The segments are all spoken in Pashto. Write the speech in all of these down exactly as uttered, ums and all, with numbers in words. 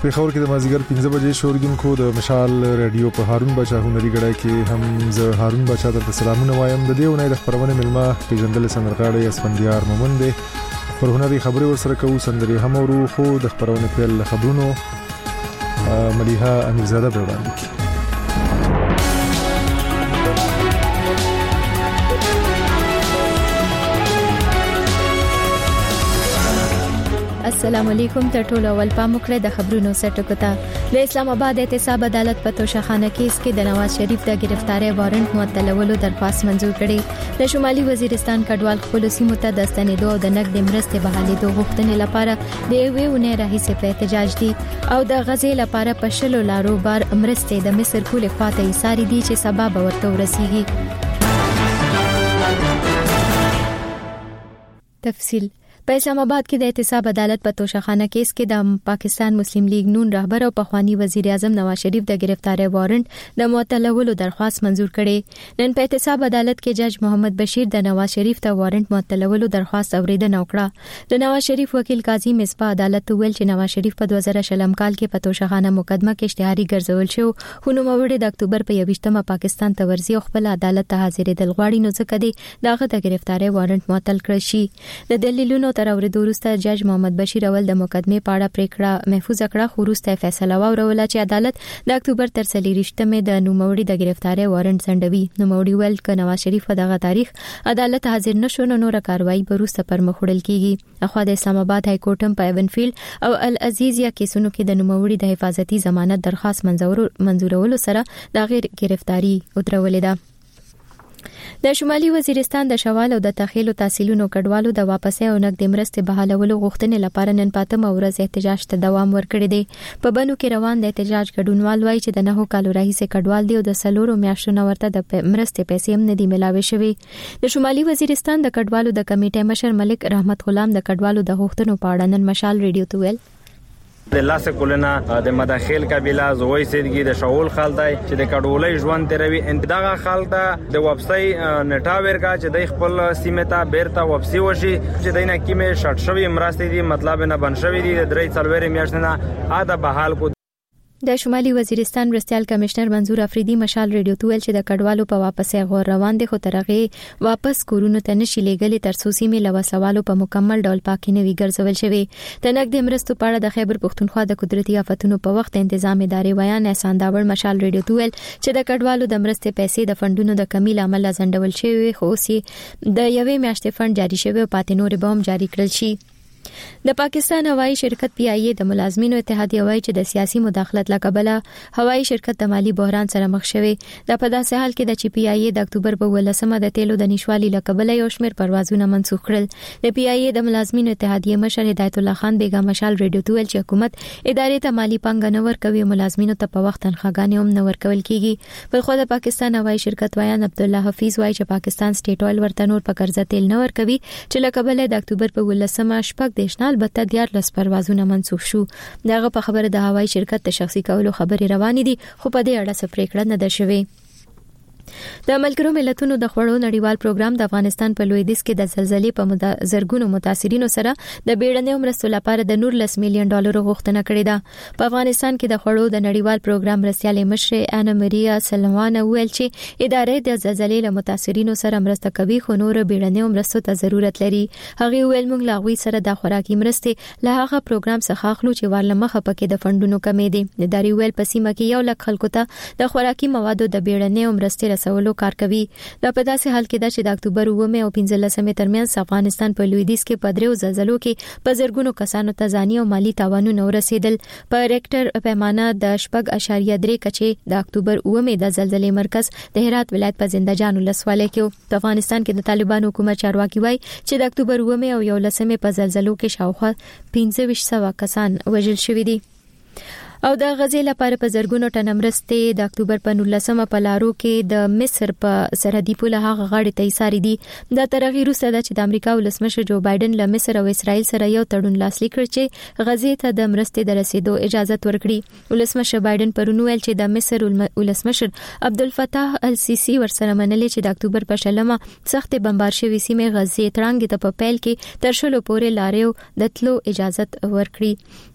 پیښور کې د مازیګر پنځه بجې شوردونکو د مشال رادیو په هارون بچا هنري غړای کې هم زه هارون بچا ته سلامونه وایم. د دې ونې د خبرونه ملما پیژندل سندرغاړي اسفندیار مومن دی پر هنري خبري ورسره کوو سندري هم ورو خو د خبرونه په خبرونو مليها امیرزاده وړاندې کی. السلام علیکم ته ټول اول پام وکړئ د خبرونو سرټکو ته. د اسلام آباد احتساب عدالت په توشخانه کیس کې د نواز شریف د گرفتاری وارنټ معطلولو درخواست منزور کړي. د شمالي وزیرستان کډوال خپل سیمو ته د ستنېدو او د نقد مرستې بحالېدو غوښتنې لپاره د یوې ونې راهیسې په احتجاج دي او د غزې لپاره په شلو لارو بار مرستې د مصر کولې خواته ایساري دي چې سبا به ورته ورسیږي. تفصیل په اسلام آباد کې د احتساب عدالت په توشخانه کیس کې د پاکستان مسلم لیگ نون رهبر او پخوانی وزیر اعظم نواز شریف د گرفتاری وارنټ د معطلولو درخواست منزور کړي. نن په احتساب عدالت کې جج محمد بشیر د نواز شریف ته وارنټ معطلولو درخواست اوریدنه وکړه. د نواز شریف وکیل قاضي مصباح عدالت ویل چې نواز شریف په دوه زره شلم کال کې په توشخانه مقدمه کې اشتهاري ګرځول شو خو نو موري د اکتوبر په یوویشتمه پاکستان ته ورځي او خپل عدالت ته حاضرېدل غواړي نو ځکه دی دغه د گرفتاری وارنټ معطل کړی شي. د دلیلونو تر اوریدو وروسته جج محمد بشیر اول د مقدمه په اړه پریکړه محفوظ کړه خو وروسته فیصله وروړه چې عدالت د اکتوبر تر څلوېښتمه د نوموړي د گرفتاری وارنټ ځنډوي. نوموړي ویل ک نواز شریف په دغه تاریخ عدالت حاضر نشو نو نور کاروایی به وروسته پر مخ وړل کیږي. اخوا د اسلام آباد های کورټ هم په ایونفیلډ او العزیزیا کیسونو کې د نوموړي د حفاظتي ضمانت درخواست منزور منزورولو سره د غیر گرفتاری ودرولې ده. د شمالي وزیرستان د شوال او د تخیلو تحصیلونو کډوالو د واپسې او نقد مرستې بحالولو غوښتنې لپاره نن پاتمه ورځ احتجاج ته دوام ورکړی دی. په بنو کې روان د احتجاج ګډونوال وایي چې د نهو کالو راهیسې کډوال دی او د سلورو میاشتو نه ورته د مرستې پیسې هم نه دي ملاوي شوي. د شمالي وزیرستان د کډوالو د کمیټې مشر ملک رحمت غلام د کډوالو د غوښتنو په اړه نن مشال ریډیو ته ویل د لاسه کولنا د مداخل قبيله زوی سیدګي د شاول خالدای چې د کډولې ژوند تیروي انتداغه خالده د وبسای نټا ورګه چې د خپل سیمه ته بیرته وبسي وشي چې دینه کیمه شټ شوی مرستې دي مطلب نه بن شوی دي د درې څلورې میاشتنه اده بحال کو. د شمالي وزیرستان مرستيال کمشنر منظور افریدي مشال ریډیو ته ویل چې د کډوالو په واپسې غور روان دي خو ترغه واپس کورونو ته نشي لګلې تر څو سیمه لو سوالو په مکمل ډول پاکي نه وی ګرځول شوی. د نقد مرستو په اړه د خیبر پښتونخوا د قدرتي آفتونو په وخت تنظیم ادارې بیان احسان داور مشال ریډیو ته ویل چې د کډوالو د مرستې پیسې د فندونو د کمی لامل ځنډول شوی خو اوس د یوې میاشتې فند جاری شوی او پاتې نور به هم جاری کړل شي. د پاکستان هوایی شرکت پی آی ای د ملازمینو اتحادیه وایي چې د سیاسي مداخلت لکبله هوایی شرکت د مالی بحران سره مخ شوی. د په داسې حال کې د چې پی آی ای د اکتوبر په ولسمه د تیلو د نشوالي لکبله یو شمېر پروازونه منسوخ کړل. د پی آی ای د ملازمینو اتحادیه مشر هدایت الله خان بیگا مشال ریډیو ته ویل چې حکومت ادارې ته مالی پانګه نه ورکوي ملازمینو ته په وخت تنخواګانې هم نه ورکول کیږي. بل خو د پاکستان هوایی شرکت وایان عبد الله حفیظ وایي چې پاکستان سټیټ اویل ورته نور په قرضه تیل نه ورکوي چې لکبله د اکتوبر په ولسمه شپږ دیشنال البته دیار لس پروازونه منسوخ شو. دغه په خبره د هوایی شرکت د شخصي کولو خبري روانې دي خو په دې اړه څه پریکړه نه ده شوې. د ملګرو ملتونو د خوړو نړیوال پروګرام د افغانستان په لویدیځ کې د زلزلې په مدا زرګونو متاثرینو سره د بیړنۍ مرستو لپاره د نور لس میلیون ډالر غوښتنه کړې ده. په افغانستان کې د خوړو د نړیوال پروګرام مرستيال مشر انا مریا سلوانه ویل چې ادارې د زلزلې له متاثرینو سره مرسته کوي خو نور بیړنۍ مرستو ته ضرورت لري. هغه ویل موږ لاغوي سره د خوراکي مرستې له هغه پروګرام څخه اخلو چې ورلمخه پکې د فندونو کمې دي. د داری ویل په سیمه کې یو لک خلکو ته د خوراکي موادو د بیړنۍ مرستې رسولو کار کوي. دا په داسې حال کې ده چې د اکتوبر اوومه او پنځلسمه ترمنځ افغانستان په لویدیځ کې په دریو زلزلو کې په زرګونو کسانو ته ځاني او مالی تاوانونه ورسېدل. په ریکټر پیمانه د شپږ اشاریه درې کچې د اکتوبر اوومه د زلزلې مرکز د هرات ولایت په زندهجان ولسوالۍ کې په افغانستان کې د طالبان حکومت چارواکي وایي چې د اکتوبر اوومه او یولسمه په زلزلو کې شاوخوا پنځه ویشت سوه کسان وژل شوي دي. او د غزې لپاره په زرګونو ټن مرستې د اکتوبر په نولسمه په لارو کې د مصر په سرحدي پوله هغه غاړې ته ایساري دي. د ترغیر وروسته د چې د امریکا ولسمشر جو بایدن له مصر او اسرائیل سره یو تړون لاسلیک کړ چې غزې ته د مرستې د رسیدو اجازه ورکړي. ولسمشر بایدن پرون ویل چې د مصر ولسمشر عبدالفتاح السیسی ورسره منلې چې د اکتوبر په شلمه سخت بمبار شوی سیمه غزې ترانګ ته په پیل کې تر شلو پورې لارې د تلو اجازه ورکړي.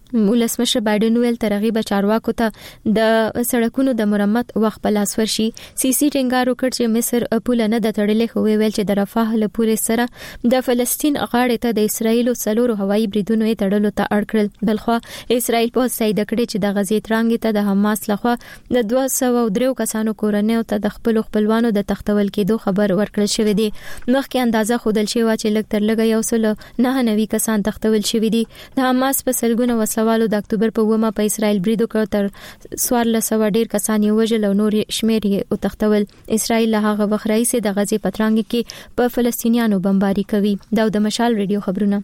ولسمشر بایدن ویل ترغیب چارواکو ته د سړکونو د مرمت وخت په لاس ورشي. سی سی ټینګار وکړ چې مصر پوله نه د تړلې خو ویل چې د رفاه له پولې سره د فلسطین غاړې ته د اسرایل څلورو هوایي بریدونو یې تړلو ته اړ کړل. بلخوا اسرایل په سید کړي چې د غزې ترانګ ته د حماس لخوا د دوه سوه او درې کسانو کورنۍ ته د خپل خپلوانو د تختول کېدو خبر ورکړل شوی دی. مخکې اندازه خودل شوی چې لږ تر لږه یو سل نه نوي کسان تختول شوی دي. د حماس په سلګونه سوالو د اکتوبر په ومه په اسرائیل برید وکړ، تر څوارلس سوه ډیر کسان یې وژل او نور شمیر یې وتښتول. اسرائیل له هغه وخت راهیسې د غزې په ترانګ کې په فلسطینیانو بمباري کوي. دا د مشال ریډیو خبرونه.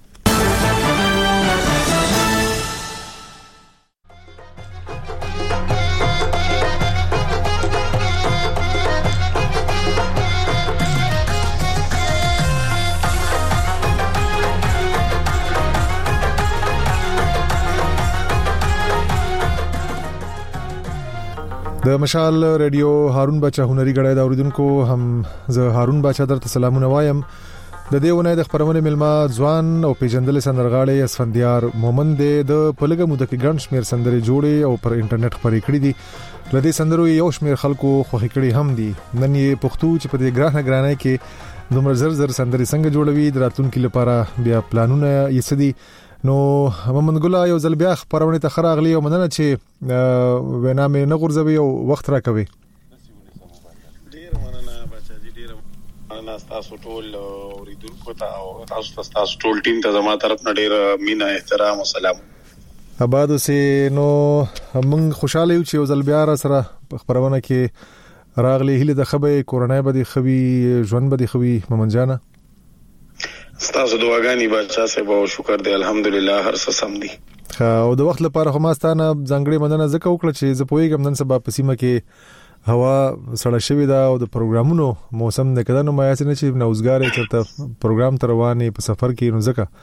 د مشال ریډیو هارون بچا هنري غړای دا اوریدونکو هم زه هارون بچا درته سلامونه وایم. د دې ونه د خبرونه ملما ځوان او پیجندل سندرغاړي اسفندیار مومند د پلګه مده کې ګڼ شمیر سندري جوړي او پر انټرنیټ خبرې کړې دي. لدې سندرو یو شمیر خلکو خوښ کړي هم دي. نن یې پښتو چې په دې ګرانه ګرانه کې دومره زر زر سندري څنګه جوړوي د راتلونکو لپاره بیا پلانونه یې سدي. نو محمد ګل یو ځل بیا خبرونه ته خراغلی او مننه چې وینا مې نه غورځوي او وخت راکوي. ډیر مننه بچا جی، ډیر مننه تاسو ټول اوریدونکو ته او تاسو تاسو ټول ټیم ته زما طرف نه ډیر مینا احترام او سلام. آباد سه. نو موږ خوشاله یو چې یو ځل بیا را سره خبرونه کې راغلی. هله د خبرې کورونای به د خوي ژوند به د خوي ممن جانا ستاسو دعاګانې بچا صاحب او شکر دی الحمدلله هر څه سم دي. او د وخت لپاره هم ستانه ځنګړې مننه زکه وکړه چې زه پوهیږم نن سبا په سیمه کې هوا سړه شوې ده او د پروګرامونو موسم نه کده نو ما یې نه چې نوزګارې چرته پروګرام تر روانې په سفر کې نو زکه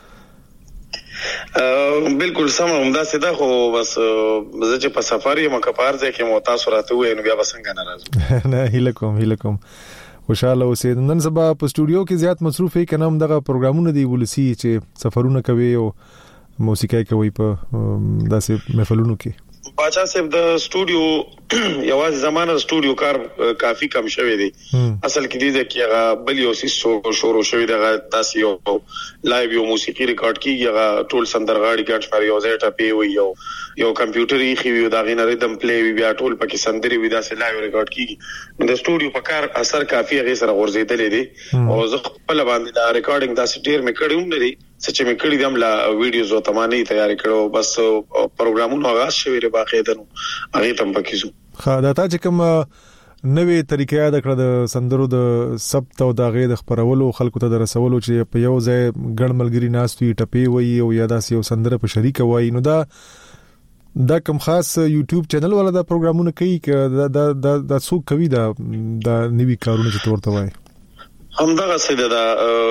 بالکل سم همدا سیده خو بس زه چې په سفر یم کپار ځای کې مو تاسو راته وې نو بیا بسنګ نه راځو. نه هیله کوم هیله کوم خوشاله اوسئ. نن سبا په سټوډیو کې زیات مصروف یې کنه هم دغه پروګرامونه دی ولسی چې سفرونه کوي او موسیقي کوي په داسې محفلونو کې. باچا صاحب د سټوډیو یوازې زمانه سټوډیو کار کافي کم شوی دی. اصل کې دی چې هغه بل یو سیس شروع شوی دی تاسو یو لایو یو موسیقي ریکارډ کیږي هغه ټول سندرغاړي ګډ پر یو ځای ټاپي وي یو یو کمپیوټري خو یو دا غینه ریدم پلی وی بیا ټول پکې سندري وي دا سه لایو ریکارډ کیږي. د سټوډیو په کار اثر کافي هغه سره ورزيدلې دي او زه خپل باندې دا ریکارډینګ دا سټیر مې کړی هم لري چې مې کړی دم لا ویډیوز او تمانه تیار کړو بس پروګرامونو آغاز شوی ری باقاعده نو هغه تم پکې زو. خا دا تا چې کوم نوې طریقې د کړه د سندرو د سبت او د غې د خبرولو خلکو ته درسولو چې په یو ځای ګڼ ملګری ناستوي ټپي وي او یا داسې یو سندره په شریک وای نو دا دا کوم خاص یوټیوب چینل ولا دا پروګرامونه کوي ک دا دا د څوک کوي دا د نوي کارونه چې تورته وای همدغه سیده دا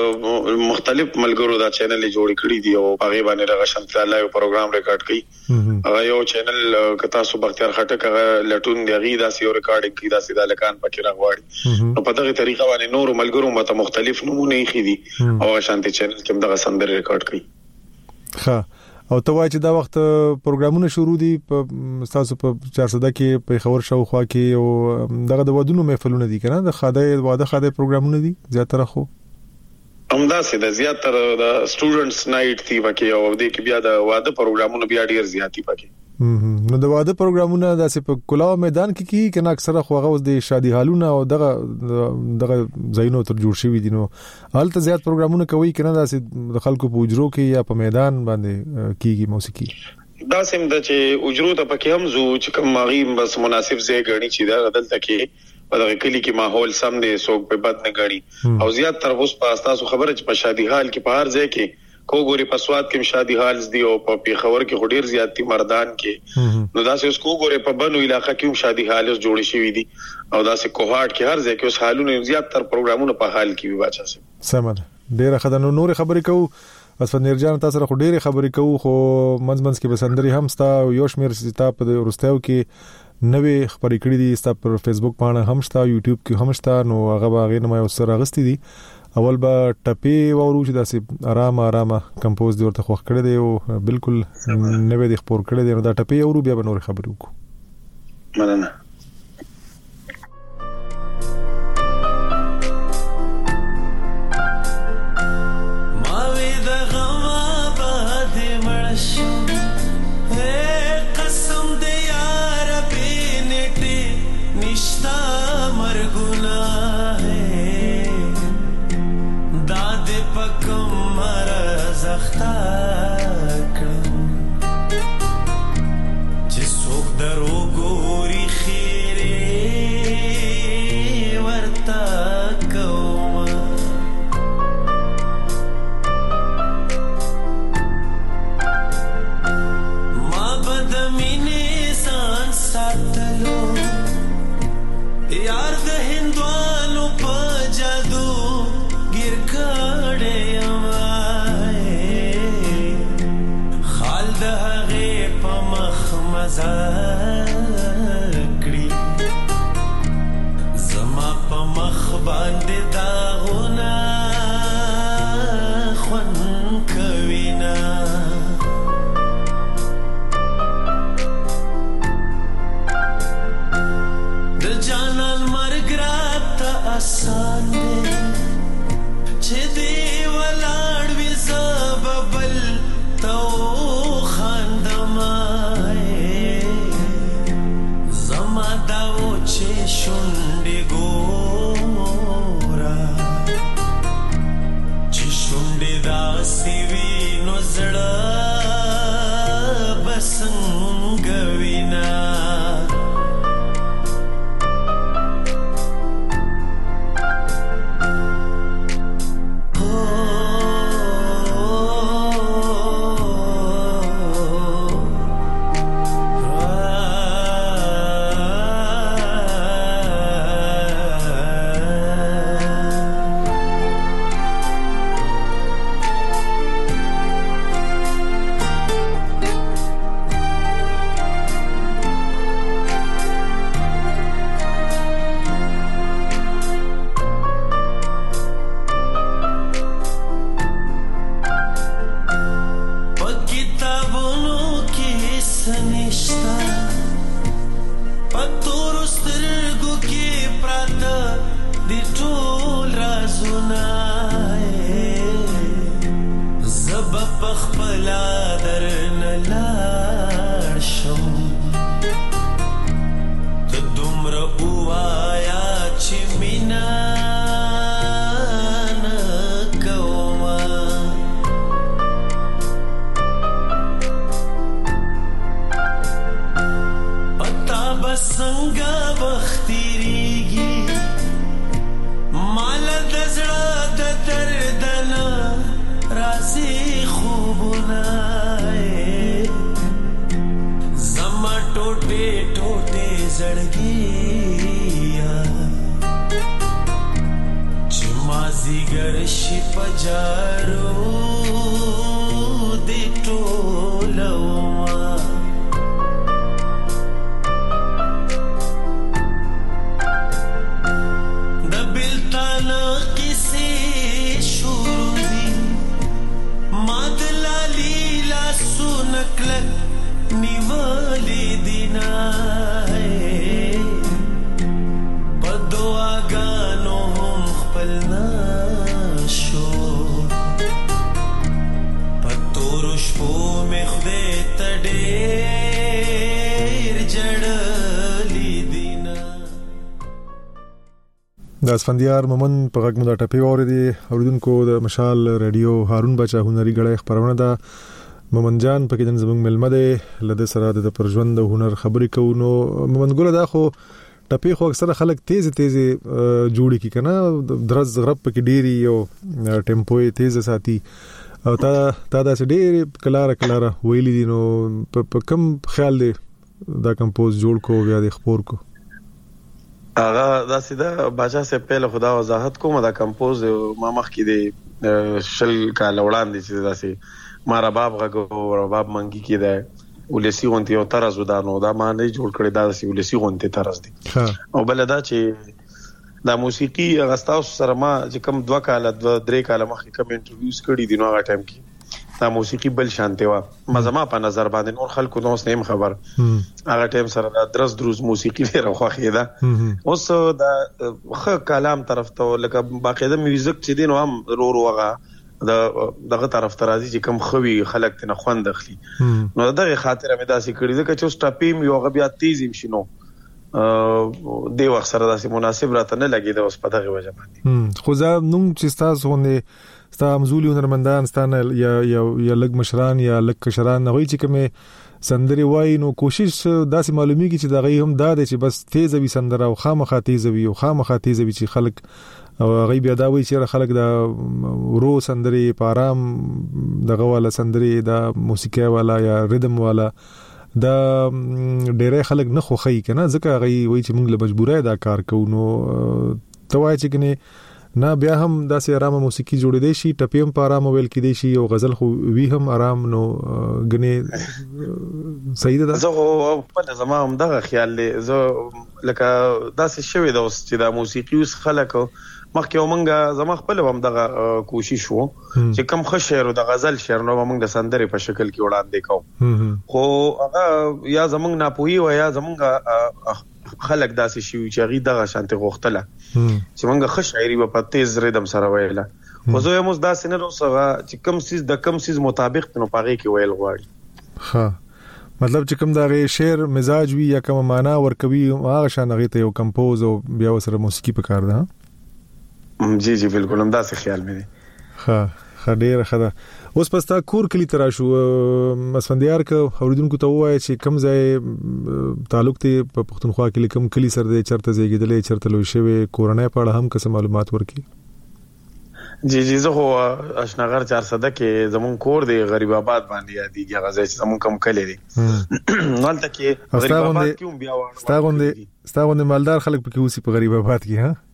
مختلف ملګرو دا چینل جوړ کړی دی او هغه باندې راغ شمته لایو پروګرام ریکارډ کړي. هغه یو چینل کتا سو بختیار خټک هغه لټون دی غي دا سی ریکارډینګ کړي دا سیده لکان پکې راغواړي نو په دغه طریقه باندې نور ملګرو مته مختلف نمونه یې خېدي او شانتي چینل کې دغه سندر ریکارډ کړي. ها او ته وای چې دا وخت پروګرامونه شروع دي په تاسو په چار سده کې په خبر شو خو کې او دغه د ودونو محفلونه دي کنه د خاده واده خاده پروګرامونه دي زیاتره خو همدا سي د زیاتره د سټوډنټس نایټ دی پکې او د کې بیا د واده پروګرامونه بیا ډیر زیاتی پکې. نو د واده پروګرامونه د سپ کلاو میدان کې کی کنه اکثره خو هغه د شادي حالونه او دغه دغه زینو تر جوړ شوی دي نو حالت زیات پروګرامونه کوي کنه د خلکو په اجرو کې یا په میدان باندې کیږي موسیقي دا سم د چې اجرو ته پکې هم زو چې کوم ماغي بس مناسب ځای غړي چې دا دلته کې په دغه کلی کې ماحول سم دی سوق په بد نه غړي او زیات تر اوس په تاسو خبره چې په شادي حال کې په هر ځای کې کوګوري په سواد کې شادي حال دی او په پیښور کې هډیر زیاتی مردان کې نو دا چې کوګوري په بنو علاقې کې شادي حال جوړ شي وي دي او دا چې کوهاټ کې هر ځای کې اوس حالونه زیات تر پروګرامونو په حال کې وي باچا سي سمه ډیره خدانو نور خبرې کوو اسفند نرجان تاسو سره ډیره خبرې کوو خو منځ منځ کې بسندري هم ستا یو شمیر ستا په ورستیو کې نوې خبرې کړې دي ستا پر فیسبوک باندې هم ستا یوټیوب کې هم ستا نو هغه باغې نه مې سره غستې دي اول به ټپي وورو چې داسې آرام آرام کمپوز دی ورته خوښ کړی دی او بالکل نوې د خبر کړی دی نو دا ټپي وورو بیا به نور خبرې وکړو. مننه. د اسفندیار مومن په غږ مو د ټپي اوریدي اوریدونکو د مشال رادیو هارون بچا هنري غړې خبرونه ده. مومن جان پکې د زموږ ملمه ده لده سره د پرژوند او هنر خبرې کوو. نو مومن ګل دا خو ټپي خو اکثر خلک تیز تیز جوړي کی کنه درز غرب پکې ډيري او ټیمپو تیز ساتي او تا تا دا ډېر کلاره کلاره ویلي دي. نو په کم خیال دی دا کمپوز جوړ کو بیا د خبر کو اغه دا سیده باچا سے پہله خدا وضاحت کوم دا کمپوز ما مخ کې دی شل کا لوړان دي چې دا سي مارا باب غو رباب منګي کې ده ولسی غونتی او طرز ودانو دا ما نه جوړ کړی دا سي ولسی غونتی طرز دي او بل دا چې دا موسیقي غستاو سره ما چې کوم دوه کاله دوه درې کاله مخکې کوم انټرویوز کړي دي نو هغه ټایم کې دا موسیقي بل شانته وا مزما په نظر باندې نور خلکو نو اوس نیم خبر هغه ټایم سره دا درس دروز موسیقي ډیره خوښه ده اوس دا خ کلام طرف ته لکه باقاعده میوزیک چې دین هم رو رو هغه دا دغه طرف ته راځي چې کوم خوي خلک ته نه خوند اخلي نو دغه خاطر مې داسې کړی ځکه چې اوس ټاپیم یو غبیا تیز هم شنو ا دی وخت سره داسې مناسب راته نه لګي دا اوس په دغه وجه باندې خو زه نوم چې تاسو غوندې ستا مزولي هنرمندان ستانه یا یا یا لګ مشران یا لګ کشران نه وي چې کومه سندري وای نو کوشش داسې معلومیږي چې دغه هم دا دی چې بس تیز وي سندره او خامخا تیز وي او خامخا تیز وي چې خلک او غي بیا دا وایي چې خلک دا ورو سندري پارام دغه والا سندري دا موسیقي والا یا ریدم والا دا ډېر خلک نه خوخی کنه ځکه غي وایي چې موږ له مجبورای دا کار کوو نو توای چې کنه نه بیا هم داسې آرامه موسیقي جوړې دی شي ټپیم په آرام ویل کې دی شي او غزل خو وی هم آرام نو غني صحیح ده زه په زما هم دغه خیال لې زه لکه داسې شوی دا اوس چې دا موسیقي اوس خلک مخکې ومنګه زما خپل هم دغه کوشش وو چې کم ښه شعر او د غزل شعر نو موږ د سندرې په شکل کې وړاندې کوو خو هغه یا زمونږ ناپوهي و یا زمونږ خلک داسې شي چې غي دغه شانته غوښتله چې موږ ښه شاعري په تیز ریدم سره ویله خو زه هم داسې نه روسه چې کم سیز د کم سیز مطابق نو پاږي کې ویل غواړي ها مطلب چې کوم دا شعر مزاج وی یا کوم معنا ورکوي هغه شان غي ته یو کمپوز او بیا سره موسیقي پکار ده جی جی بالکل هم داسې خیال مې دي ها خډیر خدا اوس پستا کور کلی ترا شو مسفندیار ک اوریدونکو ته وای چې کم ځای تعلق ته په پښتونخوا کې کوم کلی سر دې چرته زیږیدلې چرته لوي شوی کورنۍ په اړه هم څه معلومات ورکي جی جی زه هو اشنغر چار صد کې زمون کور دی غریب آباد باندې یادېږي غزا چې زمون کم کلی دی نالته کې غریب آباد کې بیا وړ ستاغوندې ستاغوندې مالدار خلک پکې اوسې په غریب آباد کې ها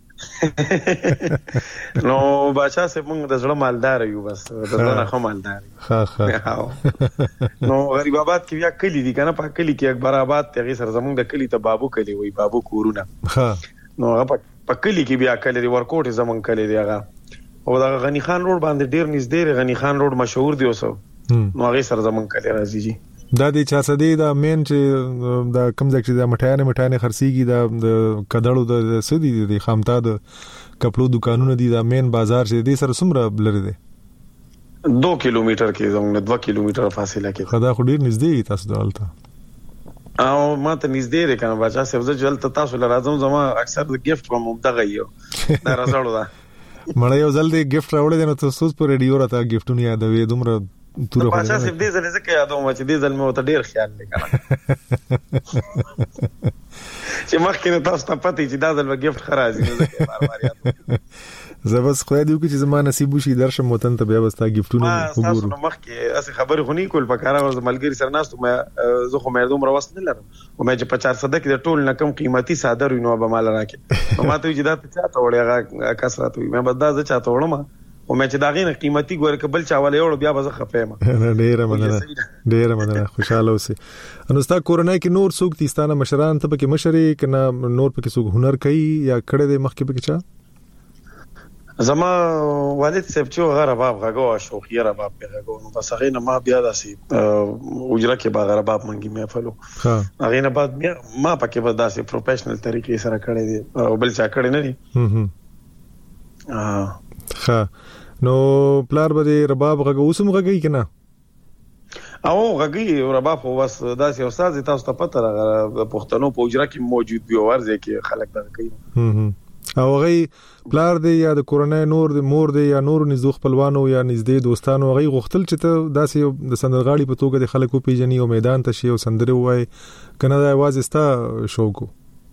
نو بچا سه موږ د زړه مالدار یو بس د زړه خو مالدار ها ها نو غریب آباد کې بیا کلی دي کنه په کلی کې اکبر آباد ته سره زموږ د کلی ته بابو کلی وای بابو کورونه ها نو هغه په کلی کې بیا کلی دی ورکوټ زموږ کلی دی هغه او دا غنی خان روډ باندې ډیر نږدې غنی خان روډ مشهور دی اوسه نو هغه سره زموږ کلی راځي جی دا د چا سدي دا مین چې دا کم ځکه چې دا مټایانه مټایانه خرسيږي دا د کډړو د سدي د خامتا د کپلو دکانونه دي دا مین بازار چې دې سره څومره لري دي دو کیلومتر کې زموږ دوه کیلومتر فاصله کې خدا خو ډیر نږدې تاسو دالته او ما ته نږدې ده کنه بچا سبزه جلته تاسو لرازم زما اکثر د گیفت کوم مبدغه یو دا راځړو دا مړ یو ځل دې گیفت راوړل نو تاسو په ریډیو راته گیفتونه یادوي دومره تور په اساس دې ځل زکه یادوم چې دې ځل مې وته ډیر خیال لګا چې مخکې تاسو ته پته چې دا ځل گیفت خرازي نو زکه بار بار یادوم زبس خو دې وکړي چې زما نصیب وشي درشم وطن ته بیا وستا گیفتونه وګورم تاسو نو مخکې اسه خبرې خونی کول پکاره ورز ملګری سره ناستو مې زه خو مې دوم راوست نه لرم او مې چې په چار صد کې د ټول نه کم قیمتي صادر وینو به مال راکې نو ماته چې دا ته چاته وړي کسرات وي مې بد دا چاته وړم او مې چې دا غینه قیمتي ګور کبل چاواله یو بیا به زه خپېم ډېر مننه ډېر مننه خوشاله اوسې انو ستا کورنۍ کې نور څوک تیستانه مشران ته پکې مشري کنه نور پکې څوک هنر کوي یا کړه دې مخکې پکې چا زما والد صاحب چې غره باب غاغو شوخي را باب غاغو نو بس هغه نه ما بیا داسي اجره کې باغ را باب منګي مې فلو ها هغه نه بعد ما پکې به داسي پروفیشنل طریقې سره کړی دي او بل چا کړی نه دي هم هم ها نو پلار به رباب غاغو سم غاګي کنه او غاګي رباب خو بس داسي استاد تاسو ته پته راغله پښتنو په اجره کې موجود دی ورځ کې خلک دا کوي هم او غي پلار دی یا د کورنۍ نور د مور دی یا نور نږدې خپلوانو یا نږدې دوستانو غي غختل چې ته داسې د سندرغاړي په توګه د خلکو پیژني او میدان ته شي او سندره وای کنه دا आवाज استا شوکو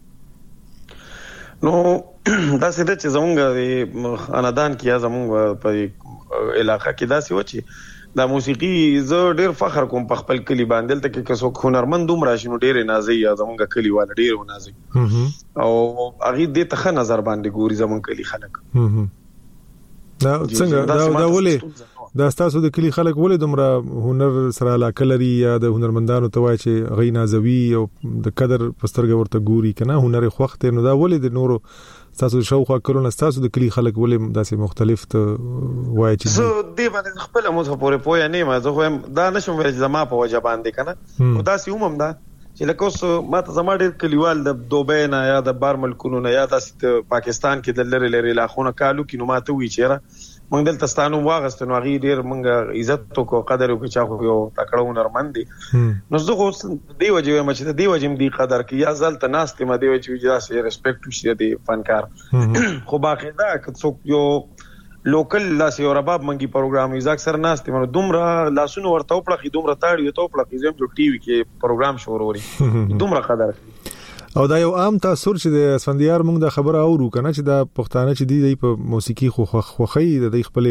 نو داسې د چې زمونږ خاندان کې یا زمونږ په علاقې کې داسې و چې دا موسیقي زه ډیر فخر کوم په خپل کلی باندې ته کې کسو هنرمند دوم راشي نو ډیر نازي یا زمونږ کلی وال ډیر نازي او هغه دې ته نظر باندې ګوري زمونږ کلی خلک دا څنګه دا دا ولې دا تاسو د کلی خلک ولې دومره هنر سره علاقه لري یا د هنرمندانو ته وایي چې غي نازوي او د قدر پسترګ ورته ګوري کنه هنر خوخت نو دا ولې د نورو تاسو شوخه کړو تاسو د کلی خلک ولې داسې مختلف ته وایي چې زه دې باندې خپل مو ته پورې پوهه نه ما زه خو دا نشم ویل چې زما په وجه باندې کنه او دا سي هم دا چې لکه اوس ما ته زما ډېر کلیوال د دوبۍ نه یا د بار ملکونو نه یا د پاکستان کې د لری لری لاخونه کالو کې نو ماته وی چیرې موږ دلته ستانو واغست نو غي ډېر موږ عزت کو قدر او چا خو یو تکړه هنرمند دي نو زه خو دی وجه ما چې دی وجه دې قدر کې یا زلت ناس ته ما دی وجه چې دا ریسپیکټ شي دی فنکار خو باقاعده کڅوک یو لوکل لاسي او رباب منګي پروګرام یې اکثر ناس ته دومره لاسونو ورته وپړخي دومره تاړي ته وپړخي زم جو ټي وي کې پروګرام شروع دومره قدر او دا یو عام تاثر چې د اسفندیار موږ د خبره اورو کنه چې دا پښتانه چې دی په موسیقي خو خوخی د خپل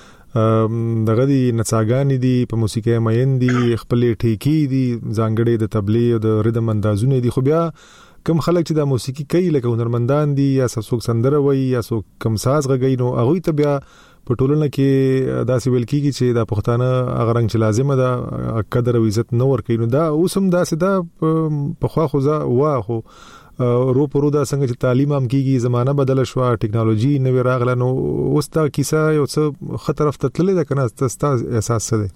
دغه دی نڅاګانی دی په موسیقي مین دی خپل ټیکی دی ځانګړي د تبلیغ او د ردم اندازونه دی خو بیا کم خلک چې د موسیقي کوي لکه هنرمندان دي یا څوک سندره وایي یا څوک کم ساز غږی نو هغه ته بیا په ټولنه کې داسې ویل کیږي چې د پښتانه هغه رنګ چې لازمه ده قدر او عزت نه ورکوي نو دا اوسم داسې دا په خوا خو وا خو رو پرو دا څنګه چې تعلیم هم کیږي زمانہ بدل شو ټیکنالوژي نو راغله نو اوس دا کیسه یو څه خطر فتللې ده کنه تاسو احساس څه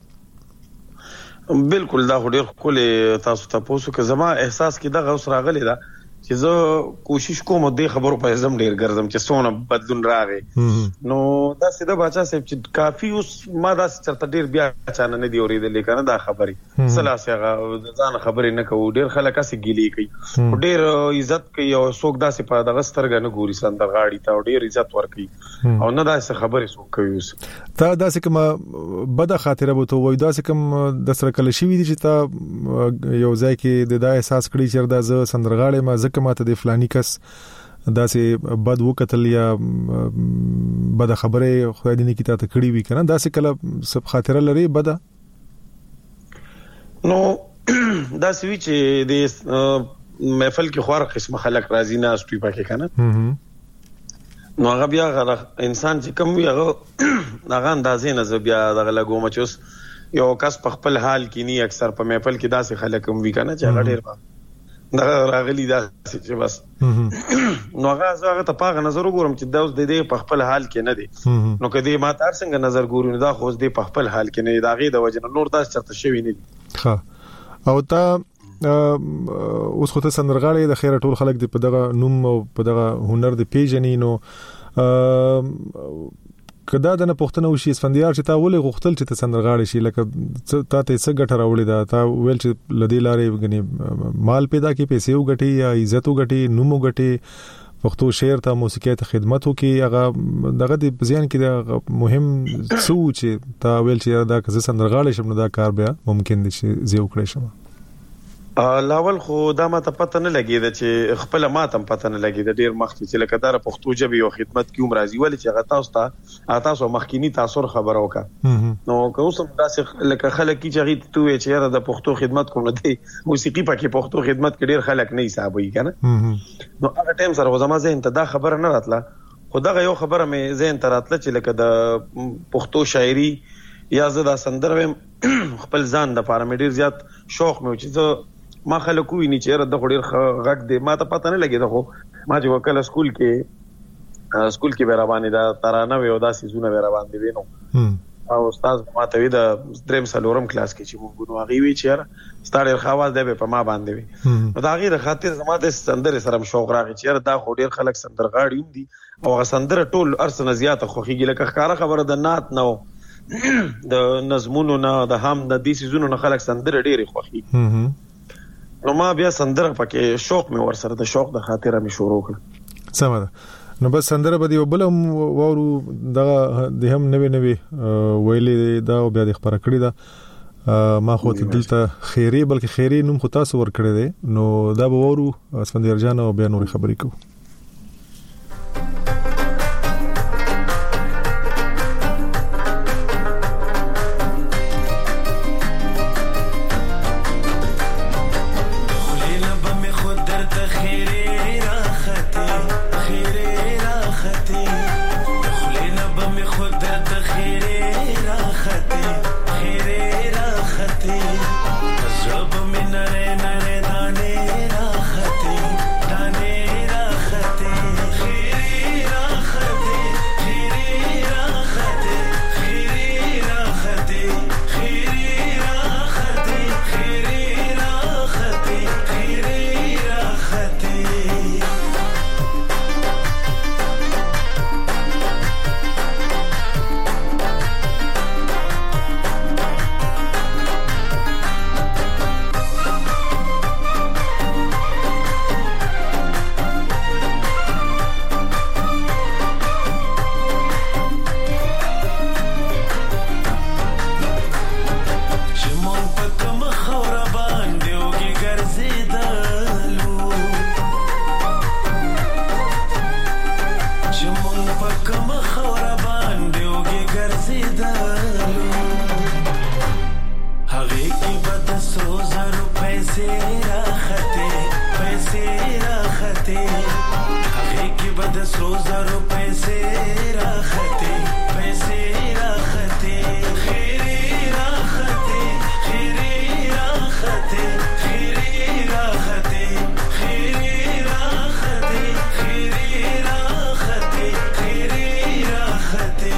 دی بالکل دا ډېر کولې تاسو ته پوسو که زما احساس کې دغه اوس راغلی دا چې زه کوشش کوم د خبرو په ځم ډیر ګرځم چې څونه بدلون راغی نو دا سیده بچا صاحب چې کافي اوس ما دا چرته ډیر بیا چانه نه دی اوریدل کنه دا خبري سلاسه ځان خبرې نه کوو ډیر خلک اسې ګیلی کوي ډیر عزت کوي او څوک داسې په دغه سترګې نه ګوري سندرغاړي ته ډیر عزت ورکوي او نه داسې خبرې څوک کوي اوس تا داسې کوم بده خاطره بوته وای داسې کوم د سره کله شي وي چې تا یو ځای کې د دا احساس کړی چې دا ز سندرغاړي ما کماته د فلانی کس داسې بد وکتل یا بد خبره خدای دې نه کیته ته کړی وی کنه داسې کله سب خاطره لري بده نو داسې وی چې د محفل کې خور قسم خلک راځي نه استوي پکې کنه نو هغه بیا انسان چې کوم وی هغه هغه اندازې نه بیا دغه لګوم چې یو کس په خپل حال کې ني اکثر په محفل کې داسې خلک هم وی کنه چې هغه ډیر دا راغلی دا چې بس نو هغه هغه ته پاغه نظر وګورم چې دا اوس د دې په خپل حال کې نه دي نو کدی ما تر څنګه نظر ګورم دا خو دې په خپل حال کې نه دا غي د وجه نور داس چرته شوی نه دي ها او تا اوس خو ته سندرغاړي د خیره ټول خلک د په دغه نوم او په دغه هنر د پیژنې نو کدا د نه پښتنه وشي اسفندیار چې تا ولې غختل چې ته سندرغاړي شي لکه تا ته څه ګټه راوړي دا تا ویل چې لدی لارې غني مال پیدا کی پیسې وګټي یا عزت وګټي نوم وګټي پښتو شعر ته موسیقي ته خدمت وکي هغه دغه د ځین کې د مهم سوچ تا ویل چې دا که سندرغاړي شم نو دا کار بیا ممکن دي چې زیو کړی شم لاول خو دا ما ته پته نه لګیده چې خپل ما ته پته نه لګیده ډیر مخکې چې لکه دا پښتو ژبه یو خدمت کیوم راځي ولې چې غتا اوستا تاسو مخکینی تاثیر خبرو کا نو که اوس داسې لکه خلک چې غي ته چې د پښتو خدمت کوم نه دی موسیقي پکې پښتو خدمت کې ډیر خلک نه حسابوي کنه نو هغه ټیم سره زما ذهن ته دا خبره نه راتله خو دا یو خبره مې ذهن ته راتله چې لکه د پښتو شاعري یا زدا سندرم خپل ځان د پاره مې ډیر زیات شوق مې چې ما خلکو ویني چې د خډیر غږ دی ما ته پته نه لګیدا خو ما چې وکړه سکول کې سکول کې به روانې دا ترانه و او دا سيزونه به روان دي وینو او استاد ما ته وی دا دریم سلورم کلاس کې چې موږ نو هغه وی چې ستاره خواص دی په ما باندې وی دا غیر خاطر زما د سندره سره شوق راغی چې دا خډیر خلک سندرغاړي دي او هغه سندره ټول ارسنه زیاته خوخيږي لکه ښکارا خبره د نات نو د نظمونو نه د هم د دې سيزونو نه خلک سندره ډېری خوخي نو ما بیا سندره پکې شوق مې ور سره د شوق د خاطر مې شروع کړ سمه ده نو بس سندره به دی وبلم وورو دا د هم نوې نوې ویلې دا بیا د خبره کړی دا ما خو ته دلته خیری بلکې خیری نوم خو تاسو ور کړی دی نو دا به وورو اسفندیار جان او بیا نور خبرې کوو خیره راختی خلینا بمی خود در خیره راختی بدلو هغه کې بد سرو زرو پیسې راخته پیسې راخته هغه کې بد سرو زرو پیسې راخته پیسې راخته خیره راخته خیره راخته خیره راخته خیره راخته خیره راخته خیره راخته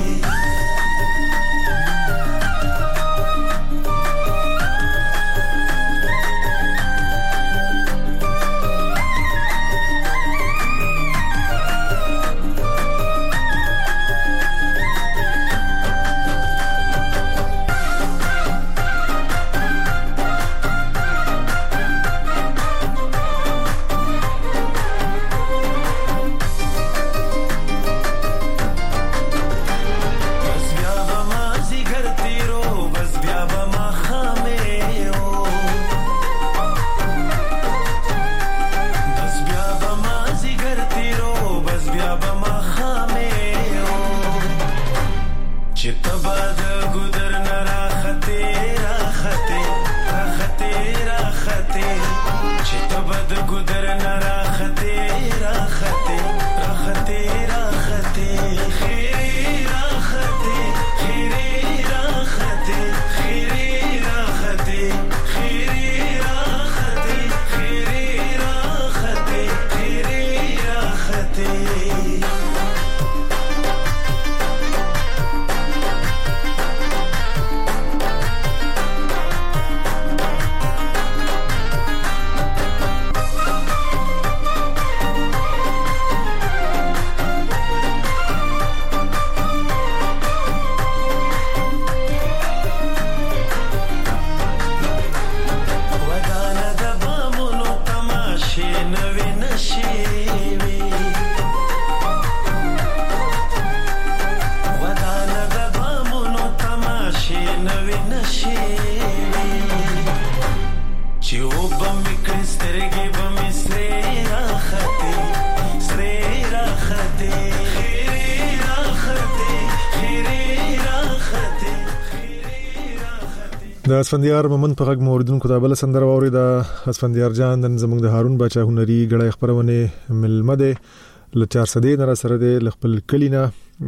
د اسفندیار مومن په غږ موردونکو د بل سندره ووري د اسفندیار جان د زمونږ د هارون بچا هنري غړای خبرونه ملمده ل چار سده نه سره د خپل کلینا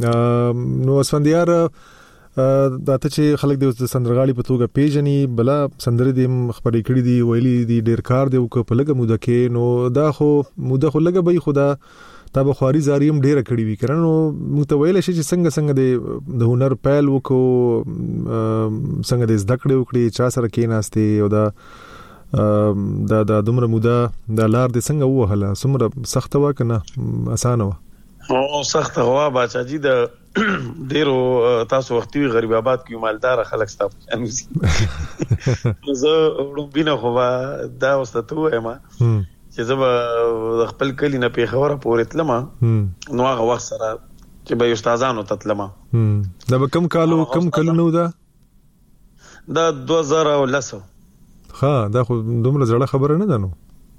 نو اسفندیار داته چې خلک د سندرغاړي په توګه پیژني بلا سندره د خبرې کړې دی ویلي دی ډیر کار دی او په لګه موده کې نو دا خو موده خو لګه به خدا تا به خواري زاریم ډیر کړی وی کړنو متویل شي چې څنګه څنګه د هنر پایل وکړو څنګه د زده کړې وکړي چا سره کې ناشته او دا دا د دومره موده د لار د څنګه وهله څومره سخت و کنه اسانه و او سخت هوا باچا جی د ډیرو تاسو وختي غریب آباد کې مالدار خلک ستاسو انوسی زه وړوبینه خو دا واستو ما چې زه خپل کلی نه پیښور پورې تلم نو هغه وخت سره چې به استادانو تتلم دا به کم کالو کم کلو نو دا دا دوه هزار ولس ها دا خو دومره زړه خبره نه ده نو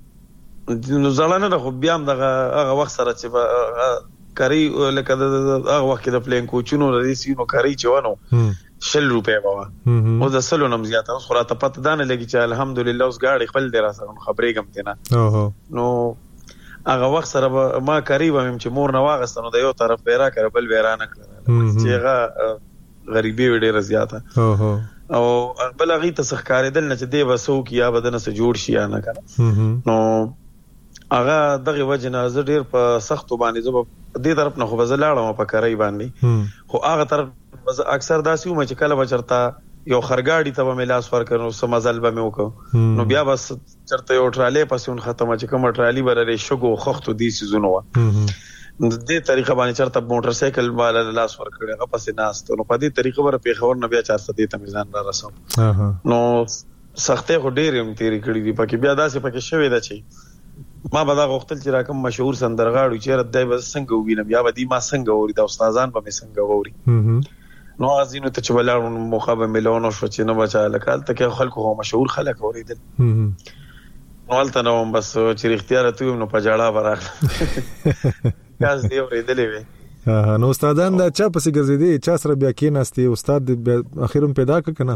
نو زړه نه ده خو بیا هم دغه هغه وخت سره چې به کاری لکه هغه وخت د پلین کوچونو د سینو کاری چوانو شل روپے بابا او د سلو نم زیاته خو راته پته دانه لګی چې الحمدلله اوس غاړي خپل دی را سره خبرې کم تینا اوه نو هغه وخت سره ما قریب هم چې مور نه واغستنو د یو طرف پیرا کړ بل بیرانه کړ چې هغه غریبي ډیره زیاته اوه او بل هغه ته سخکارې دل نه چې دی وسو کیا بدن سره جوړ شي نه کنه نو هغه دغه وجنه زه ډیر په سخت باندې زه دې طرف نه خو بزلاړم په کاری باندې خو هغه طرف اکثر داسې و چې کله بچرتا یو خرګاډي ته به ملاس ور کړو سمزل به مې وکړو نو بیا بس چرته یو ټرالی پسون ختمه چې کوم ټرالی برره شګو خوختو دي سيزونو و دې طریقه باندې چرته موټر سایکل والا لاس ور کړی هغه پسې ناست نو په دې طریقه ور پیښور نه بیا چار سده ته میزان را رسم نو سختې خو ډېر هم تیری کړی دي پکې بیا داسې پکې شوې ده چې ما به دا غوښتل چې راکم مشهور سندرغاړو چې رد دی بس څنګه وینم یا به دي ما څنګه ووري دا استادان به مې څنګه ووري نو ازینو ته چې بلارو مخابه مليونو شو چې نو بچا لکال ته کې خلکو هم مشهور خلک اوریدل نو ولته نو بس چې اختیار ته نو په جاړه براغله کاس دی اوریدلې وي ها نو استادان دا چا پسې ګرځېدي چا سره بیا کېناستي استاد اخیرم پیدا ک کنه